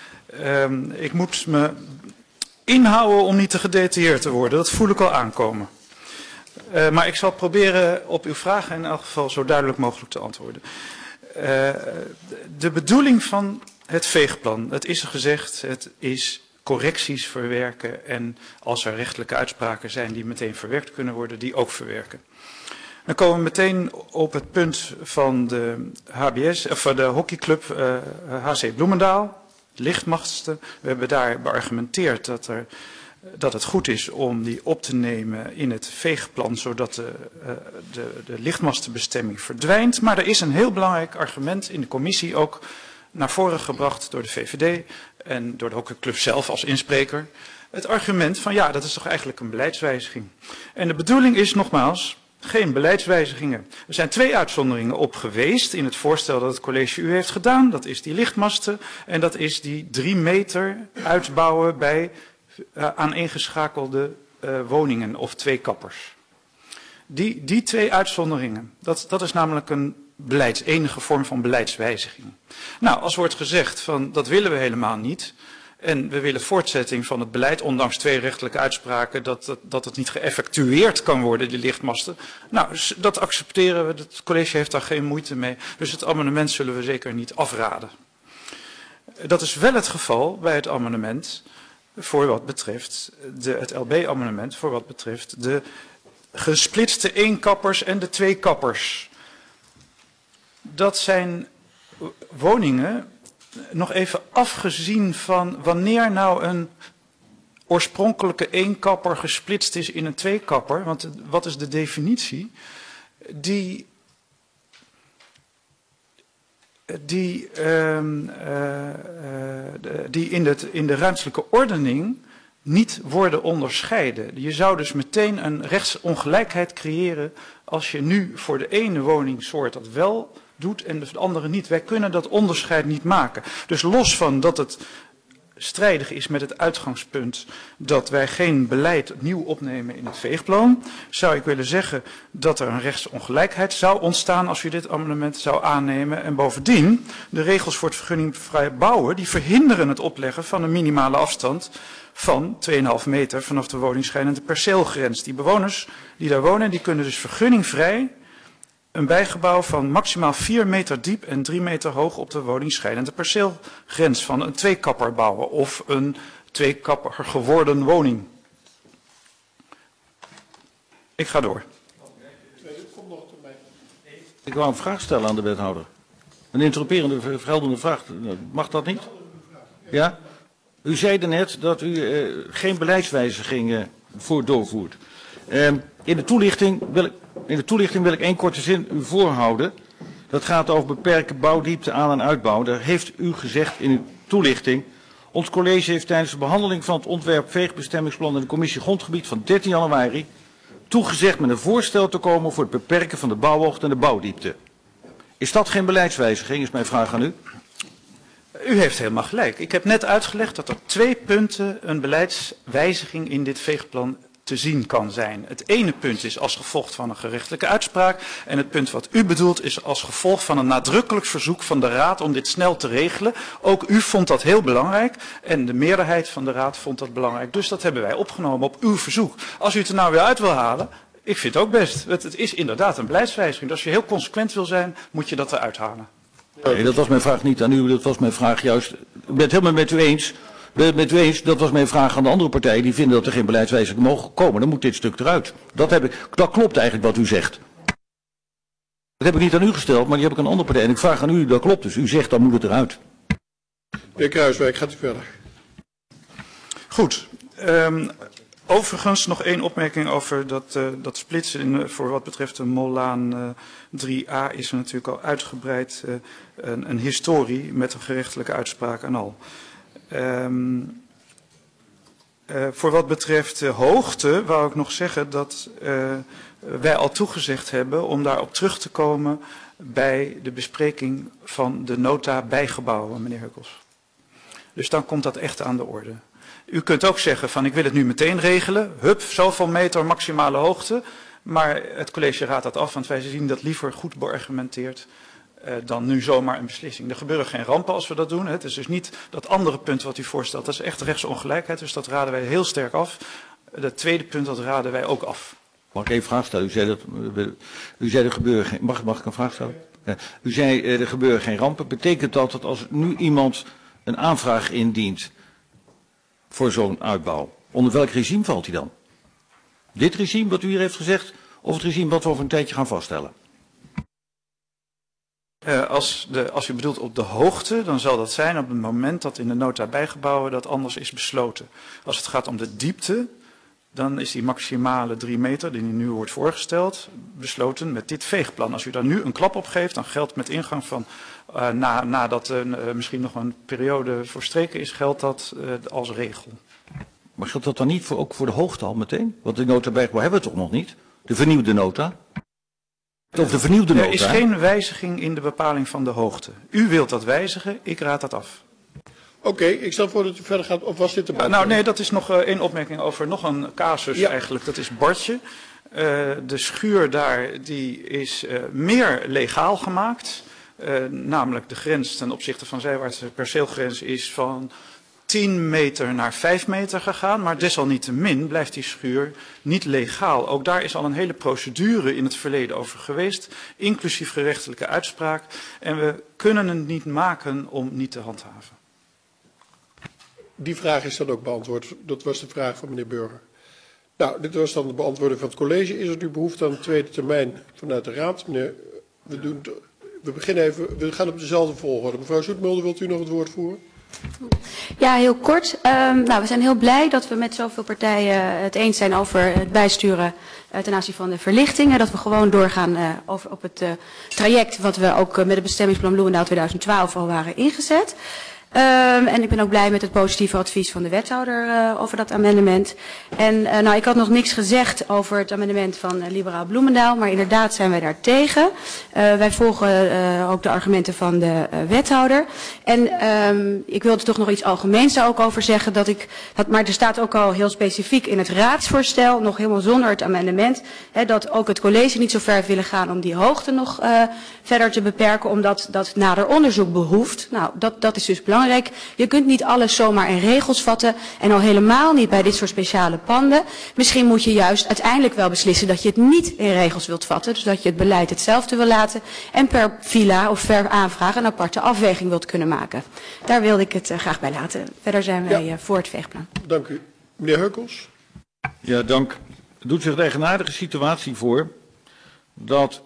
um, ik moet me inhouden om niet te gedetailleerd te worden, dat voel ik al aankomen. Uh, maar ik zal proberen op uw vragen in elk geval zo duidelijk mogelijk te antwoorden. Uh, de bedoeling van het veegplan, het is gezegd, het is correcties verwerken en als er rechtelijke uitspraken zijn die meteen verwerkt kunnen worden, die ook verwerken. Dan komen we meteen op het punt van de H B S, of de hockeyclub uh, H C Bloemendaal, lichtmasten. We hebben daar beargumenteerd dat, er, dat het goed is om die op te nemen in het veegplan, zodat de, uh, de, de lichtmastenbestemming verdwijnt. Maar er is een heel belangrijk argument in de commissie ook naar voren gebracht door de V V D en door de hockeyclub zelf als inspreker. Het argument van ja, dat is toch eigenlijk een beleidswijziging. En de bedoeling is nogmaals geen beleidswijzigingen. Er zijn twee uitzonderingen op geweest in het voorstel dat het college u heeft gedaan. Dat is die lichtmasten en dat is die drie meter uitbouwen bij uh, aaneengeschakelde uh, woningen of twee kappers. Die, die twee uitzonderingen, dat, dat is namelijk een beleids, enige vorm van beleidswijziging. Nou, als wordt gezegd van dat willen we helemaal niet en we willen voortzetting van het beleid, ondanks twee rechtelijke uitspraken dat, dat, dat het niet geëffectueerd kan worden, die lichtmasten. Nou, dat accepteren we, het college heeft daar geen moeite mee, dus het amendement zullen we zeker niet afraden. Dat is wel het geval bij het amendement voor wat betreft, de, het L B-amendement voor wat betreft de gesplitste eenkappers en de twee kappers. Dat zijn woningen, nog even afgezien van wanneer nou een oorspronkelijke eenkapper gesplitst is in een tweekapper, want wat is de definitie, die, die, um, uh, uh, die in, het, in de ruimtelijke ordening niet worden onderscheiden. Je zou dus meteen een rechtsongelijkheid creëren als je nu voor de ene woningssoort dat wel doet en de andere niet. Wij kunnen dat onderscheid niet maken. Dus los van dat het strijdig is met het uitgangspunt dat wij geen beleid opnieuw opnemen in het veegplan, zou ik willen zeggen dat er een rechtsongelijkheid zou ontstaan als u dit amendement zou aannemen. En bovendien, de regels voor het vergunningvrij bouwen, die verhinderen het opleggen van een minimale afstand van twee komma vijf meter vanaf de woningscheidende perceelgrens. Die bewoners die daar wonen, die kunnen dus vergunningvrij een bijgebouw van maximaal vier meter diep en drie meter hoog op de woningscheidende perceelgrens van een tweekapper bouwen of een tweekapper geworden woning. Ik ga door. Ik wou een vraag stellen aan de wethouder. Een interromperende, vergeldende vraag. Mag dat niet? Ja? U zei net dat u uh, geen beleidswijzigingen voor doorvoert. Uh, in, de toelichting wil ik, in de toelichting wil ik één korte zin u voorhouden. Dat gaat over beperken bouwdiepte aan- en uitbouw. Daar heeft u gezegd in uw toelichting. Ons college heeft tijdens de behandeling van het ontwerp veegbestemmingsplan in de commissie grondgebied van dertien januari toegezegd met een voorstel te komen voor het beperken van de bouwhoogte en de bouwdiepte. Is dat geen beleidswijziging, is mijn vraag aan u. U heeft helemaal gelijk. Ik heb net uitgelegd dat er twee punten een beleidswijziging in dit veegplan te zien kan zijn. Het ene punt is als gevolg van een gerechtelijke uitspraak en het punt wat u bedoelt is als gevolg van een nadrukkelijk verzoek van de Raad om dit snel te regelen. Ook u vond dat heel belangrijk en de meerderheid van de Raad vond dat belangrijk. Dus dat hebben wij opgenomen op uw verzoek. Als u het er nou weer uit wil halen, ik vind het ook best. Het, het is inderdaad een beleidswijziging. Dus als je heel consequent wil zijn, moet je dat eruit halen. Nee, dat was mijn vraag niet aan u, dat was mijn vraag juist. Ik ben het helemaal met u eens. Met u eens, dat was mijn vraag aan de andere partijen. Die vinden dat er geen beleidswijzigingen mogen komen. Dan moet dit stuk eruit. Dat, heb ik, dat klopt eigenlijk wat u zegt. Dat heb ik niet aan u gesteld, maar die heb ik aan een andere partij. En ik vraag aan u, dat klopt dus. U zegt, dan moet het eruit. Meneer Kruiswijk, gaat u verder. Goed. Um, overigens nog één opmerking over dat, uh, dat splitsen. In, voor wat betreft de Mollaan uh, drie a is er natuurlijk al uitgebreid uh, een, een historie met een gerechtelijke uitspraak en al. Um, uh, voor wat betreft de hoogte wou ik nog zeggen dat uh, wij al toegezegd hebben om daarop terug te komen bij de bespreking van de nota bijgebouwen, meneer Hukkels. Dus dan komt dat echt aan de orde. U kunt ook zeggen van ik wil het nu meteen regelen, hup, zoveel meter maximale hoogte, maar het college raadt dat af, want wij zien dat liever goed beargumenteerd Uh, dan nu zomaar een beslissing. Er gebeuren geen rampen als we dat doen. Hè. Het is dus niet dat andere punt wat u voorstelt. Dat is echt rechtsongelijkheid, dus dat raden wij heel sterk af. Dat tweede punt, dat raden wij ook af. Mag ik even een vraag stellen? U zei dat, u zei er gebeuren geen... Mag, mag ik een vraag stellen? Ja. U zei er gebeuren geen rampen. Betekent dat dat als nu iemand een aanvraag indient voor zo'n uitbouw, onder welk regime valt hij dan? Dit regime wat u hier heeft gezegd, of het regime wat we over een tijdje gaan vaststellen? Uh, als, de, als u bedoelt op de hoogte, dan zal dat zijn op het moment dat in de nota bijgebouwen dat anders is besloten. Als het gaat om de diepte, dan is die maximale drie meter die nu wordt voorgesteld besloten met dit veegplan. Als u daar nu een klap op geeft, dan geldt met ingang van, uh, na, nadat uh, misschien nog een periode verstreken is, geldt dat uh, als regel. Maar geldt dat dan niet voor, ook voor de hoogte al meteen? Want de nota bijgebouw hebben we toch nog niet? De vernieuwde nota? Of de vernieuwde nota? Er is geen wijziging in de bepaling van de hoogte. U wilt dat wijzigen, ik raad dat af. Oké, okay, ik stel voor dat u verder gaat. Of was dit de ja, Nou nee, dat is nog uh, één opmerking over nog een casus ja. eigenlijk. Dat is Bartje. Uh, de schuur daar die is uh, meer legaal gemaakt. Uh, namelijk de grens ten opzichte van zijwaartse perceelgrens is van tien meter naar vijf meter gegaan, maar desalniettemin blijft die schuur niet legaal. Ook daar is al een hele procedure in het verleden over geweest, inclusief gerechtelijke uitspraak. En we kunnen het niet maken om niet te handhaven. Die vraag is dan ook beantwoord. Dat was de vraag van meneer Burger. Nou, dit was dan de beantwoording van het college. Is er nu behoefte aan een tweede termijn vanuit de raad? Meneer, we, doen, we beginnen even, we gaan op dezelfde volgorde. Mevrouw Zoetmulder, wilt u nog het woord voeren? Ja, heel kort. Um, nou, we zijn heel blij dat we met zoveel partijen het eens zijn over het bijsturen uh, ten aanzien van de verlichtingen. Dat we gewoon doorgaan uh, over, op het uh, traject wat we ook uh, met het bestemmingsplan Bloemendaal tweeduizend twaalf al waren ingezet. Um, en ik ben ook blij met het positieve advies van de wethouder uh, over dat amendement. En uh, nou, ik had nog niks gezegd over het amendement van uh, Liberaal Bloemendaal, maar inderdaad zijn wij daar tegen. Uh, wij volgen uh, ook de argumenten van de uh, wethouder. En um, ik wilde toch nog iets algemeens daar ook over zeggen, dat ik, dat, maar er staat ook al heel specifiek in het raadsvoorstel, nog helemaal zonder het amendement, hè, dat ook het college niet zo ver willen gaan om die hoogte nog uh, verder te beperken, omdat dat nader onderzoek behoeft. Nou, dat, dat is dus belangrijk. Je kunt niet alles zomaar in regels vatten en al helemaal niet bij dit soort speciale panden. Misschien moet je juist uiteindelijk wel beslissen dat je het niet in regels wilt vatten. Dus dat je het beleid hetzelfde wil laten en per villa of per aanvraag een aparte afweging wilt kunnen maken. Daar wilde ik het uh, graag bij laten. Verder zijn wij ja. uh, voor het veegplan. Dank u. Meneer Heukels. Ja, dank. Er doet zich de eigenaardige situatie voor dat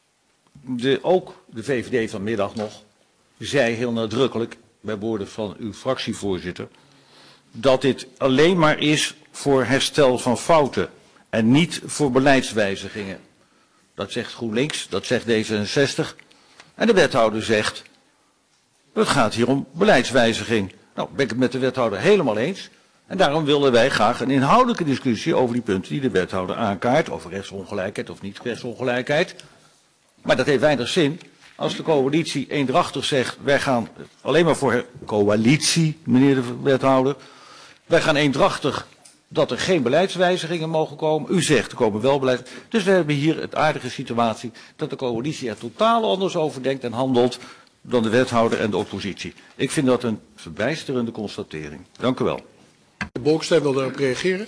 de, ook de V V D vanmiddag nog zei heel nadrukkelijk, bij woorden van uw fractievoorzitter, dat dit alleen maar is voor herstel van fouten en niet voor beleidswijzigingen. Dat zegt GroenLinks, dat zegt D zesenzestig. En de wethouder zegt, het gaat hier om beleidswijziging. Nou, ben ik het met de wethouder helemaal eens. En daarom willen wij graag een inhoudelijke discussie over die punten die de wethouder aankaart, over rechtsongelijkheid of niet rechtsongelijkheid. Maar dat heeft weinig zin als de coalitie eendrachtig zegt, wij gaan alleen maar voor coalitie, meneer de wethouder, wij gaan eendrachtig dat er geen beleidswijzigingen mogen komen. U zegt, er komen wel beleid. Dus we hebben hier het aardige situatie dat de coalitie er totaal anders over denkt en handelt dan de wethouder en de oppositie. Ik vind dat een verbijsterende constatering. Dank u wel. De Bolkestein wil daarop reageren.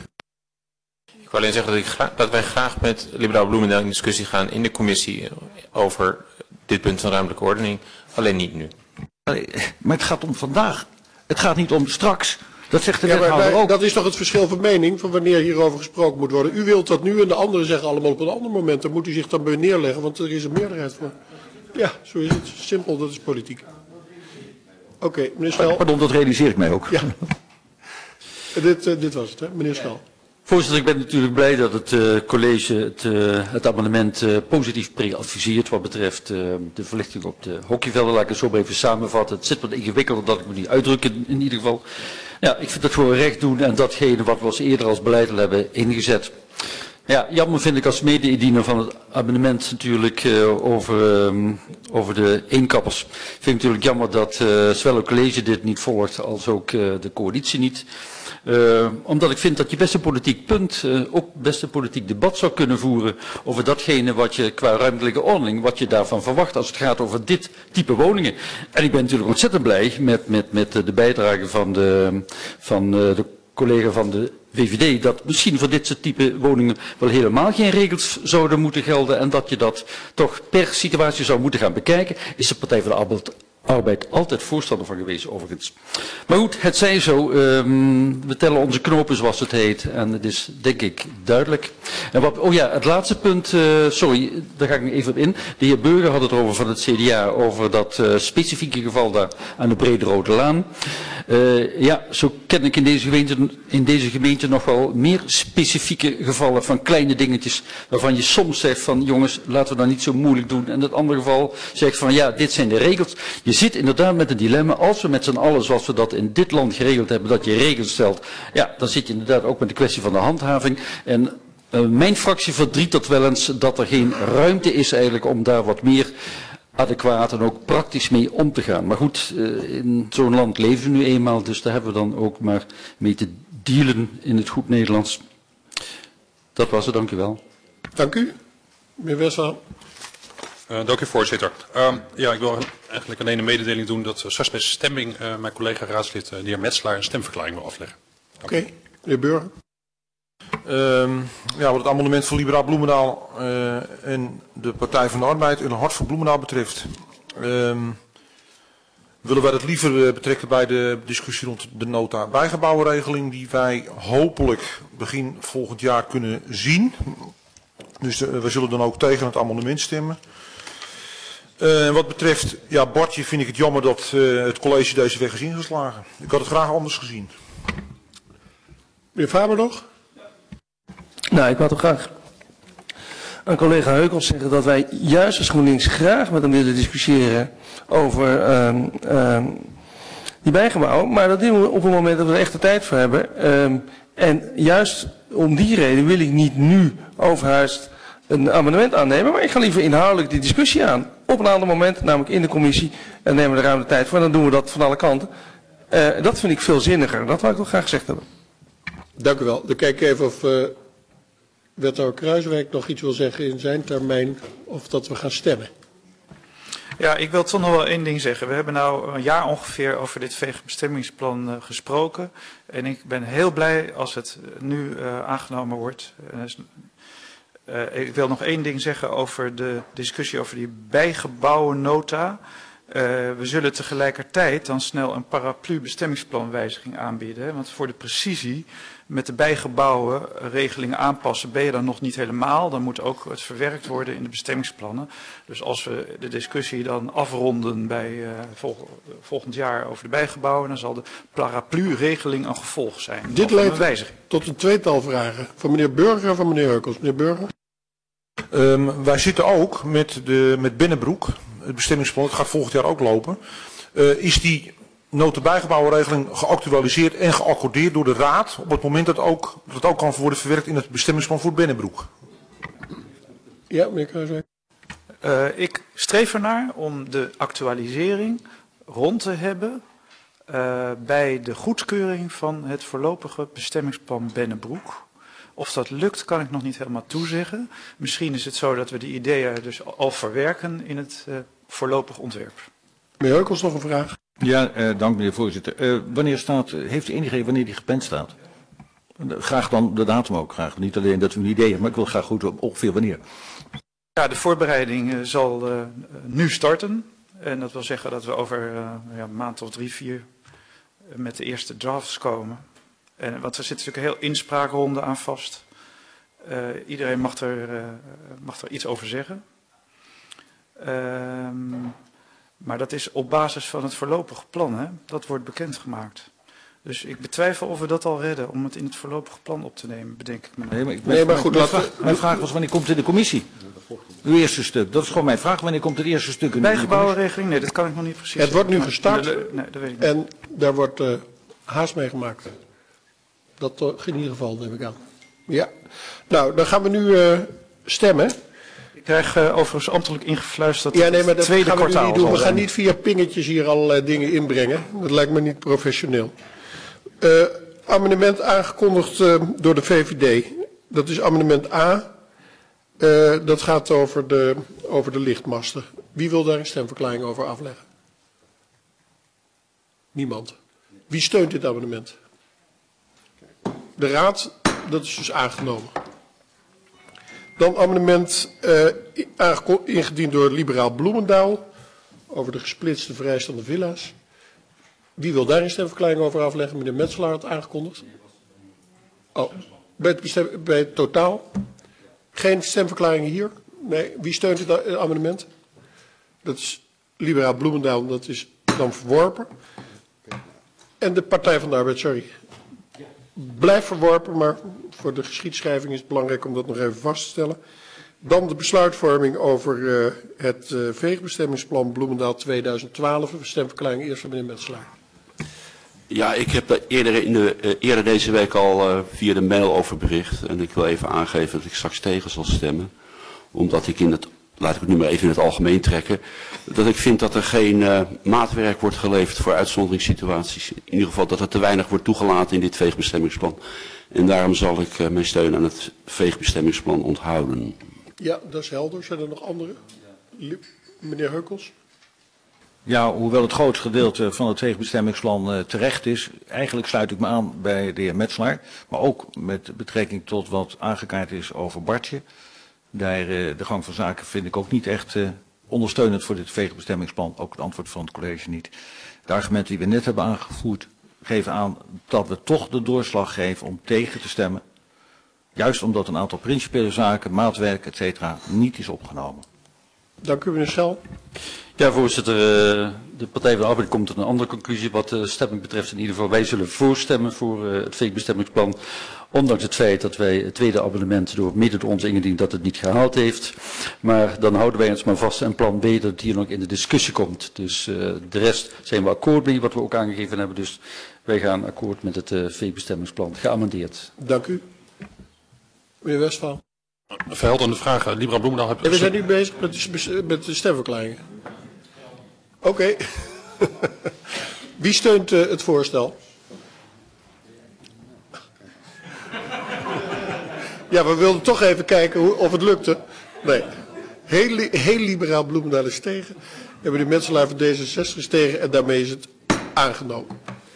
Ik wil alleen zeggen dat, ik graag, dat wij graag met Liberaal Bloemendaal in discussie gaan in de commissie over dit punt van ruimtelijke ordening, alleen niet nu. Maar het gaat om vandaag. Het gaat niet om straks. Dat zegt de ja, wethouder maar wij, ook. Dat is toch het verschil van mening van wanneer hierover gesproken moet worden. U wilt dat nu en de anderen zeggen allemaal op een ander moment. Dan moet u zich dan bij neerleggen, want er is een meerderheid voor. Ja, zo is het. Simpel, dat is politiek. Oké, okay, meneer Snel. Pardon, dat realiseer ik mij ook. Ja. dit, uh, dit was het, hè, meneer Snel. Voorzitter, ik ben natuurlijk blij dat het uh, college het, uh, het amendement uh, positief pre-adviseert wat betreft uh, de verlichting op de hockeyvelden. Laat ik het zo maar even samenvatten. Het zit wat ingewikkelder dat ik me niet uitdruk in, in ieder geval. Ja, ik vind dat gewoon recht doen en datgene wat we als eerder als beleid al hebben ingezet. Ja, jammer vind ik als mede-indiener van het amendement natuurlijk uh, over, um, over de eenkappers. Vind ik natuurlijk jammer dat uh, zowel het college dit niet volgt als ook uh, de coalitie niet. Uh, omdat ik vind dat je best een politiek punt, uh, ook best een politiek debat zou kunnen voeren over datgene wat je qua ruimtelijke ordening, wat je daarvan verwacht als het gaat over dit type woningen. En ik ben natuurlijk ontzettend blij met, met, met de bijdrage van de, van uh, de collega van de V V D, dat misschien voor dit soort type woningen wel helemaal geen regels zouden moeten gelden en dat je dat toch per situatie zou moeten gaan bekijken, is de Partij van de Arbeid Arbeid altijd voorstander van geweest overigens. Maar goed, het zij zo, um, we tellen onze knopen zoals het heet en het is denk ik duidelijk. En wat, oh ja, het laatste punt, uh, sorry, daar ga ik nog even op in. De heer Burger had het over van het C D A, over dat uh, specifieke geval daar aan de Brede Rode Laan. Uh, ja, zo ken ik in deze, gemeente, in deze gemeente nog wel meer specifieke gevallen van kleine dingetjes, waarvan je soms zegt van jongens, laten we dat niet zo moeilijk doen. En in het andere geval zegt van ja, dit zijn de regels. Je zit inderdaad met een dilemma, als we met z'n allen zoals we dat in dit land geregeld hebben, dat je regels stelt, ja, dan zit je inderdaad ook met de kwestie van de handhaving. En uh, mijn fractie verdriet dat wel eens, dat er geen ruimte is eigenlijk om daar wat meer adequaat en ook praktisch mee om te gaan. Maar goed, uh, in zo'n land leven we nu eenmaal, dus daar hebben we dan ook maar mee te dealen in het goed Nederlands. Dat was het, dank u wel. Dank u. Meneer Westphal. Uh, dank u, voorzitter. Uh, ja, ik wil eigenlijk alleen een mededeling doen dat uh, straks bij stemming uh, mijn collega raadslid uh, de heer Metslaar een stemverklaring wil afleggen. Oké, okay. Meneer Burger. Um, ja, wat het amendement van Liberaal Bloemendaal uh, en de Partij van de Arbeid in Hart van Bloemendaal betreft, um, willen wij dat liever uh, betrekken bij de discussie rond de nota bijgebouwenregeling die wij hopelijk begin volgend jaar kunnen zien. Dus uh, we zullen dan ook tegen het amendement stemmen. Uh, wat betreft, ja, Bartje, vind ik het jammer dat uh, het college deze weg is ingeslagen. Ik had het graag anders gezien. Meneer Faber nog? Nou, ik wou toch graag aan collega Heukels zeggen dat wij juist als GroenLinks graag met hem willen discussiëren over um, um, die bijgebouwen, maar dat doen we op het moment dat we er echt de tijd voor hebben. Um, en juist om die reden wil ik niet nu overhuist een amendement aannemen, maar ik ga liever inhoudelijk die discussie aan. Op een ander moment, namelijk in de commissie, en nemen we er ruim de tijd voor. En dan doen we dat van alle kanten. Uh, dat vind ik veel zinniger. Dat wou ik wel graag gezegd hebben. Dank u wel. Dan kijk ik even of uh, wethouder Kruijswijk nog iets wil zeggen in zijn termijn, of dat we gaan stemmen. Ja, ik wil toch nog wel één ding zeggen. We hebben nou een jaar ongeveer over dit veegbestemmingsplan uh, gesproken. En ik ben heel blij als het nu uh, aangenomen wordt. Uh, uh, ik wil nog één ding zeggen over de discussie over die bijgebouwennota. Uh, we zullen tegelijkertijd dan snel een paraplu bestemmingsplanwijziging aanbieden. Hè? Want voor de precisie met de bijgebouwen regelingen aanpassen ben je dan nog niet helemaal. Dan moet ook het verwerkt worden in de bestemmingsplannen. Dus als we de discussie dan afronden bij uh, vol, volgend jaar over de bijgebouwen, dan zal de paraplu-regeling een gevolg zijn. Dit leidt tot een tweetal vragen. Van meneer Burger en van meneer Heukels. Meneer Burger. Um, wij zitten ook met, de, met Binnenbroek. Het bestemmingsplan, het gaat volgend jaar ook lopen. Uh, is die nota bijgebouwenregeling geactualiseerd en geaccordeerd door de Raad op het moment dat, ook, dat het ook kan worden verwerkt in het bestemmingsplan voor Binnenbroek? Ja, meneer Kruijswijk. Uh, ik streef ernaar om de actualisering rond te hebben uh, bij de goedkeuring van het voorlopige bestemmingsplan Binnenbroek. Of dat lukt, kan ik nog niet helemaal toezeggen. Misschien is het zo dat we die ideeën dus al verwerken in het uh, voorlopig ontwerp. Meneer Heukels, nog een vraag? Ja, uh, dank meneer voorzitter. Uh, wanneer staat, uh, heeft u ingegeven wanneer die gepland staat? Uh, graag dan de datum ook graag. Niet alleen dat u een idee heeft, maar ik wil graag goed op ongeveer wanneer. Ja, de voorbereiding uh, zal uh, nu starten. En dat wil zeggen dat we over uh, ja, een maand of drie, vier uh, met de eerste drafts komen. En, want er zit natuurlijk een heel inspraakronde aan vast. Uh, iedereen mag er, uh, mag er iets over zeggen. Um, maar dat is op basis van het voorlopige plan. Hè? Dat wordt bekendgemaakt. Dus ik betwijfel of we dat al redden om het in het voorlopige plan op te nemen, bedenk ik me. Nee, maar, ik, nee, maar goed, mijn, laten vraag, mijn vraag was wanneer komt het in de commissie? Uw eerste stuk. Dat is gewoon mijn vraag. Wanneer komt het eerste stuk in de commissie? Bijgebouwenregeling? Nee, dat kan ik nog niet precies. Het wordt nu gestart de, nee, dat weet ik niet. En daar wordt uh, haast mee gemaakt. Dat uh, in ieder geval, neem ik aan. Ja. Nou, dan gaan we nu uh, stemmen. Ik krijg uh, overigens ambtelijk ingefluisterd dat ja, nee, maar dat tweede gaan we kwartaal nu niet doen. We gaan zijn. niet via pingetjes hier allerlei dingen inbrengen. Dat lijkt me niet professioneel. Uh, amendement aangekondigd uh, door de V V D. Dat is amendement A. Uh, dat gaat over de, over de lichtmasten. Wie wil daar een stemverklaring over afleggen? Niemand. Wie steunt dit amendement? De Raad, dat is dus aangenomen. Dan amendement uh, ingediend door Liberaal Bloemendaal over de gesplitste vrijstaande villa's. Wie wil daar een stemverklaring over afleggen? Meneer Metselaar had aangekondigd. Oh, bij het, bestem, bij het totaal. Geen stemverklaringen hier? Nee. Wie steunt het amendement? Dat is Liberaal Bloemendaal, dat is dan verworpen. En de Partij van de Arbeid, sorry. Blijft verworpen, maar voor de geschiedschrijving is het belangrijk om dat nog even vast te stellen. Dan de besluitvorming over uh, het uh, veegbestemmingsplan Bloemendaal tweeduizend twaalf. Stemverklaring eerst van meneer Metselaar. Ja, ik heb daar eerder, in de, uh, eerder deze week al uh, via de mail over bericht. En ik wil even aangeven dat ik straks tegen zal stemmen. Omdat ik in het, laat ik het nu maar even in het algemeen trekken, dat ik vind dat er geen uh, maatwerk wordt geleverd voor uitzonderingssituaties. In ieder geval dat er te weinig wordt toegelaten in dit veegbestemmingsplan. En daarom zal ik uh, mijn steun aan het veegbestemmingsplan onthouden. Ja, dat is helder. Zijn er nog andere? Meneer Heukels? Ja, hoewel het grootste gedeelte van het veegbestemmingsplan uh, terecht is, eigenlijk sluit ik me aan bij de heer Metselaar, maar ook met betrekking tot wat aangekaart is over Bartje. Daar, uh, de gang van zaken vind ik ook niet echt uh, ondersteunend voor dit veegbestemmingsplan, ook het antwoord van het college niet. De argumenten die we net hebben aangevoerd geven aan dat we toch de doorslag geven om tegen te stemmen, juist omdat een aantal principiële zaken, maatwerk, et cetera, niet is opgenomen. Dank u, meneer Schel. Ja, voorzitter. De Partij van de Arbeid komt tot een andere conclusie wat de stemming betreft. In ieder geval, wij zullen voorstemmen voor het veegbestemmingsplan. Ondanks het feit dat wij het tweede abonnement door mede door ons ingediend dat het niet gehaald heeft. Maar dan houden wij ons maar vast aan plan B dat het hier nog in de discussie komt. Dus uh, de rest zijn we akkoord mee wat we ook aangegeven hebben. Dus wij gaan akkoord met het uh, veebestemmingsplan geamendeerd. Dank u. Meneer Westphal. Verhelderende vragen. Libera Bloemendaal heb... Ja, we zijn nu bezig met de, met de stemverklaringen. Oké. Okay. Wie steunt uh, het voorstel? Ja, we wilden toch even kijken hoe, of het lukte. Nee. Heel, heel liberaal Bloemendaal is tegen. En meneer Metselaar van D zesenzestig is tegen en daarmee is het aangenomen.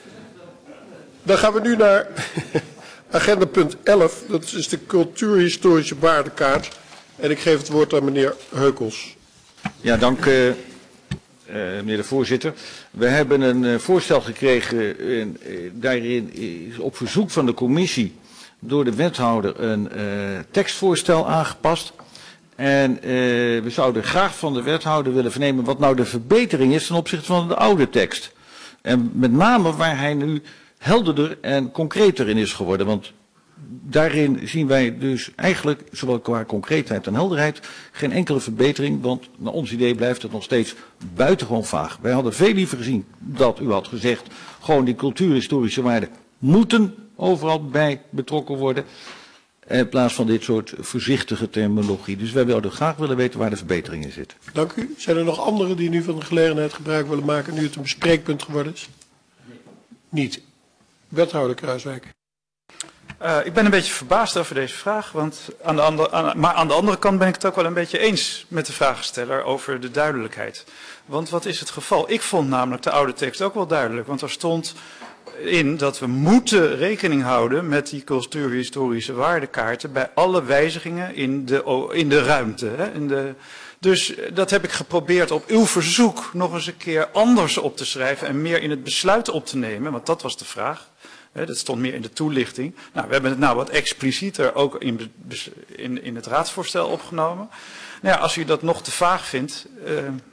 Dan gaan we nu naar agenda punt elf. Dat is de cultuurhistorische waardekaart. En ik geef het woord aan meneer Heukels. Ja, dank uh, uh, meneer de voorzitter. We hebben een uh, voorstel gekregen. Uh, uh, daarin is op verzoek van de commissie door de wethouder een uh, tekstvoorstel aangepast. En uh, we zouden graag van de wethouder willen vernemen wat nou de verbetering is ten opzichte van de oude tekst. En met name waar hij nu helderder en concreter in is geworden. Want daarin zien wij dus eigenlijk, zowel qua concreetheid en helderheid, geen enkele verbetering. Want naar ons idee blijft het nog steeds buitengewoon vaag. Wij hadden veel liever gezien dat u had gezegd, gewoon die cultuurhistorische waarden moeten overal bij betrokken worden. In plaats van dit soort voorzichtige terminologie. Dus wij zouden graag willen weten waar de verbeteringen zitten. Dank u. Zijn er nog anderen die nu van de gelegenheid gebruik willen maken, nu het een bespreekpunt geworden is? Nee. Niet. Wethouder Kruiswijk. Uh, ik ben een beetje verbaasd over deze vraag, want aan de andere, aan, maar aan de andere kant ben ik het ook wel een beetje eens met de vraagsteller over de duidelijkheid. Want wat is het geval? Ik vond namelijk de oude tekst ook wel duidelijk, want er stond in dat we moeten rekening houden met die cultuurhistorische waardekaarten bij alle wijzigingen in de, in de ruimte. Hè, in de, dus dat heb ik geprobeerd op uw verzoek nog eens een keer anders op te schrijven en meer in het besluit op te nemen, want dat was de vraag. Hè, dat stond meer in de toelichting. Nou, we hebben het nou wat explicieter ook in, in, in het raadsvoorstel opgenomen. Nou ja, als u dat nog te vaag vindt, uh,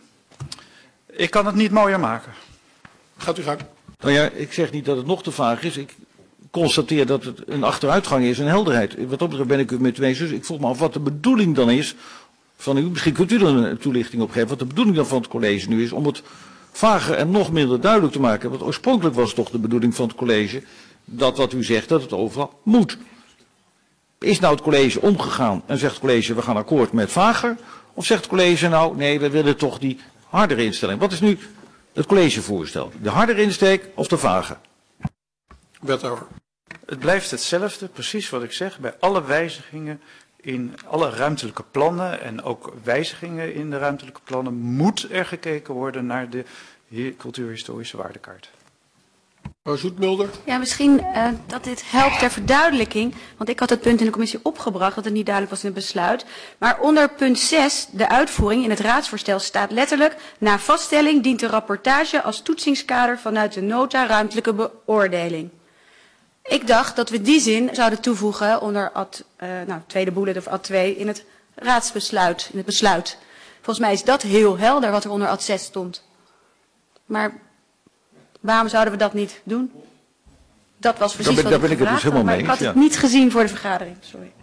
ik kan het niet mooier maken. Gaat u gang. Nou ja, ik zeg niet dat het nog te vaag is. Ik constateer dat het een achteruitgang is in helderheid. Wat dat betreft ben ik het met u eens. Dus ik vroeg me af wat de bedoeling dan is van u. Misschien kunt u er een toelichting op geven. Wat de bedoeling dan van het college nu is om het vager en nog minder duidelijk te maken. Want oorspronkelijk was toch de bedoeling van het college dat wat u zegt, dat het overal moet. Is nou het college omgegaan en zegt het college we gaan akkoord met vager? Of zegt het college nou nee, we willen toch die hardere instelling? Wat is nu het collegevoorstel? De hardere insteek of de vage? Wethouder. Het blijft hetzelfde, precies wat ik zeg, bij alle wijzigingen in alle ruimtelijke plannen en ook wijzigingen in de ruimtelijke plannen moet er gekeken worden naar de cultuurhistorische waardekaart. Mevrouw Zoetmulder. Ja, misschien uh, dat dit helpt ter verduidelijking. Want ik had het punt in de commissie opgebracht dat het niet duidelijk was in het besluit. Maar onder punt zes, de uitvoering in het raadsvoorstel staat letterlijk: na vaststelling dient de rapportage als toetsingskader vanuit de nota ruimtelijke beoordeling. Ik dacht dat we die zin zouden toevoegen onder ad, uh, nou, tweede bullet of ad twee in het raadsbesluit, in het besluit. Volgens mij is dat heel helder wat er onder ad zes stond. Maar waarom zouden we dat niet doen? Dat was precies ben, wat ik ben ik het dus helemaal maar mee ik had eens, het ja. niet gezien voor de vergadering. Sorry.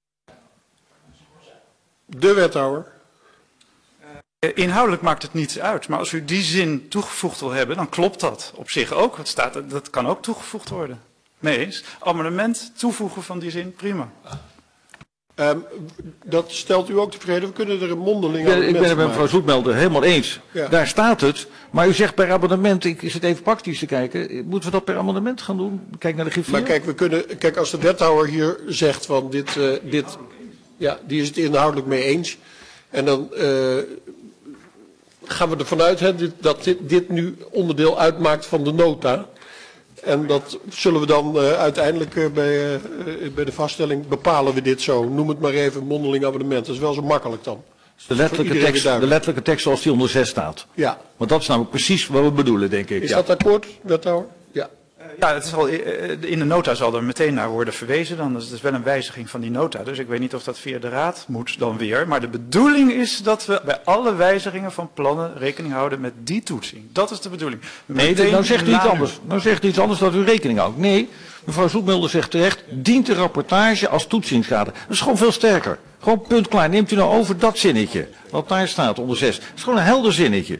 De wethouder. Uh, inhoudelijk maakt het niets uit, maar als u die zin toegevoegd wil hebben, dan klopt dat op zich ook. Het staat, dat kan ook toegevoegd worden. Mee eens? Amendement toevoegen van die zin, prima. Um, dat stelt u ook tevreden? We kunnen er een mondeling ja, ik ben het met mevrouw Zoetmelder helemaal eens. Ja. Daar staat het. Maar u zegt per amendement, ik zit even praktisch te kijken. Moeten we dat per amendement gaan doen? Kijk naar de griffier. Maar kijk, we kunnen, kijk als de wethouder hier zegt van dit, uh, dit, ja, die is het inhoudelijk mee eens. En dan uh, gaan we ervan uit hè, dit, dat dit, dit nu onderdeel uitmaakt van de nota. En dat zullen we dan uh, uiteindelijk uh, bij, uh, bij de vaststelling bepalen we dit zo. Noem het maar even een mondeling abonnement. Dat is wel zo makkelijk dan. De letterlijke, tekst, de letterlijke tekst zoals die onder zes staat. Ja. Want dat is namelijk precies wat we bedoelen, denk ik. Is ja. dat akkoord, wethouder? Ja. Uh, ja, het is al, in de nota zal er meteen naar worden verwezen. Dan. Dus het is wel een wijziging van die nota. Dus ik weet niet of dat via de raad moet dan weer. Maar de bedoeling is dat we bij alle wijzigingen van plannen rekening houden met die toetsing. Dat is de bedoeling. Nee, nou zegt u iets anders. Nou zegt u iets anders dat u rekening houdt. Nee, Mevrouw Zoetmulder zegt terecht, dient de rapportage als toetsingskader. Dat is gewoon veel sterker. Gewoon punt klaar. Neemt u nou over dat zinnetje, wat daar staat onder zes. Dat is gewoon een helder zinnetje.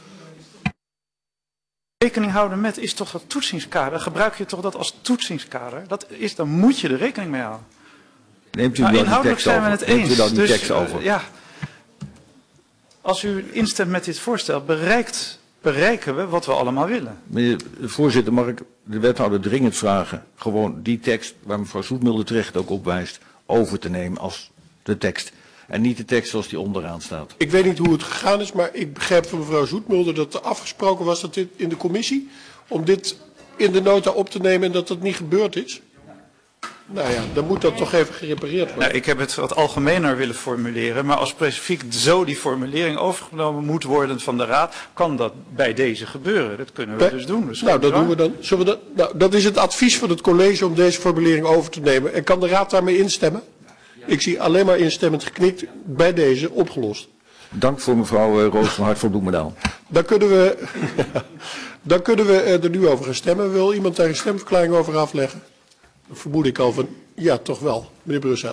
Rekening houden met is toch dat toetsingskader? Gebruik je toch dat als toetsingskader? Dat is, dan moet je er rekening mee houden. Neemt u nou, dan die inhoudelijk tekst zijn we over? het eens. Neemt u dan die dus, tekst over? Uh, ja. Als u instemt met dit voorstel, bereikt, bereiken we wat we allemaal willen. Meneer de voorzitter, mag ik de wethouder dringend vragen gewoon die tekst waar mevrouw Zoetmulder terecht ook op wijst, over te nemen als de tekst. En niet de tekst zoals die onderaan staat. Ik weet niet hoe het gegaan is, maar ik begrijp van mevrouw Zoetmulder dat er afgesproken was dat dit in de commissie, om dit in de nota op te nemen en dat dat niet gebeurd is. Nou ja, dan moet dat toch even gerepareerd worden. Nou, ik heb het wat algemener willen formuleren, maar als specifiek zo die formulering overgenomen moet worden van de Raad, kan dat bij deze gebeuren. Dat kunnen we bij, dus doen. Dus nou, dat doen we dan. Zullen we dat, nou, dat is het advies van het college om deze formulering over te nemen. En kan de Raad daarmee instemmen? Ik zie alleen maar instemmend geknikt, bij deze opgelost. Dank voor mevrouw uh, Roos van Hart voor Bloemendaal. Dan kunnen we, dan kunnen we er nu over gaan stemmen. Wil iemand daar een stemverklaring over afleggen? Dan vermoed ik al van, ja, toch wel, meneer Brussaert.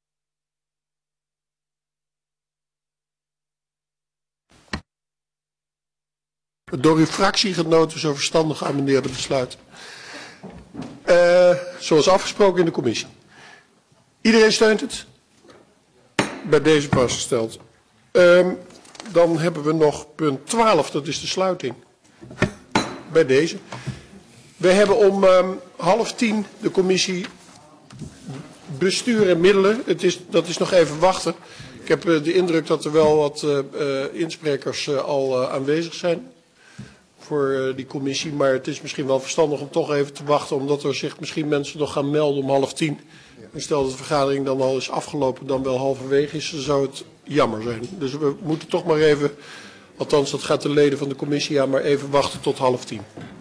Het door uw fractiegenoten zo verstandig geamendeerde besluit. Uh, zoals afgesproken in de commissie. Iedereen steunt het? Bij deze vastgesteld. Um, dan hebben we nog punt twaalf, dat is de sluiting. Bij deze. We hebben om um, half tien de commissie bestuur en middelen. Het is, dat is nog even wachten. Ik heb uh, de indruk dat er wel wat uh, uh, insprekers uh, al uh, aanwezig zijn voor uh, die commissie. Maar het is misschien wel verstandig om toch even te wachten, omdat er zich misschien mensen nog gaan melden om half tien. En stel dat de vergadering dan al is afgelopen, dan wel halverwege is, dan zou het jammer zijn. Dus we moeten toch maar even, althans dat gaat de leden van de commissie aan, maar even wachten tot half tien.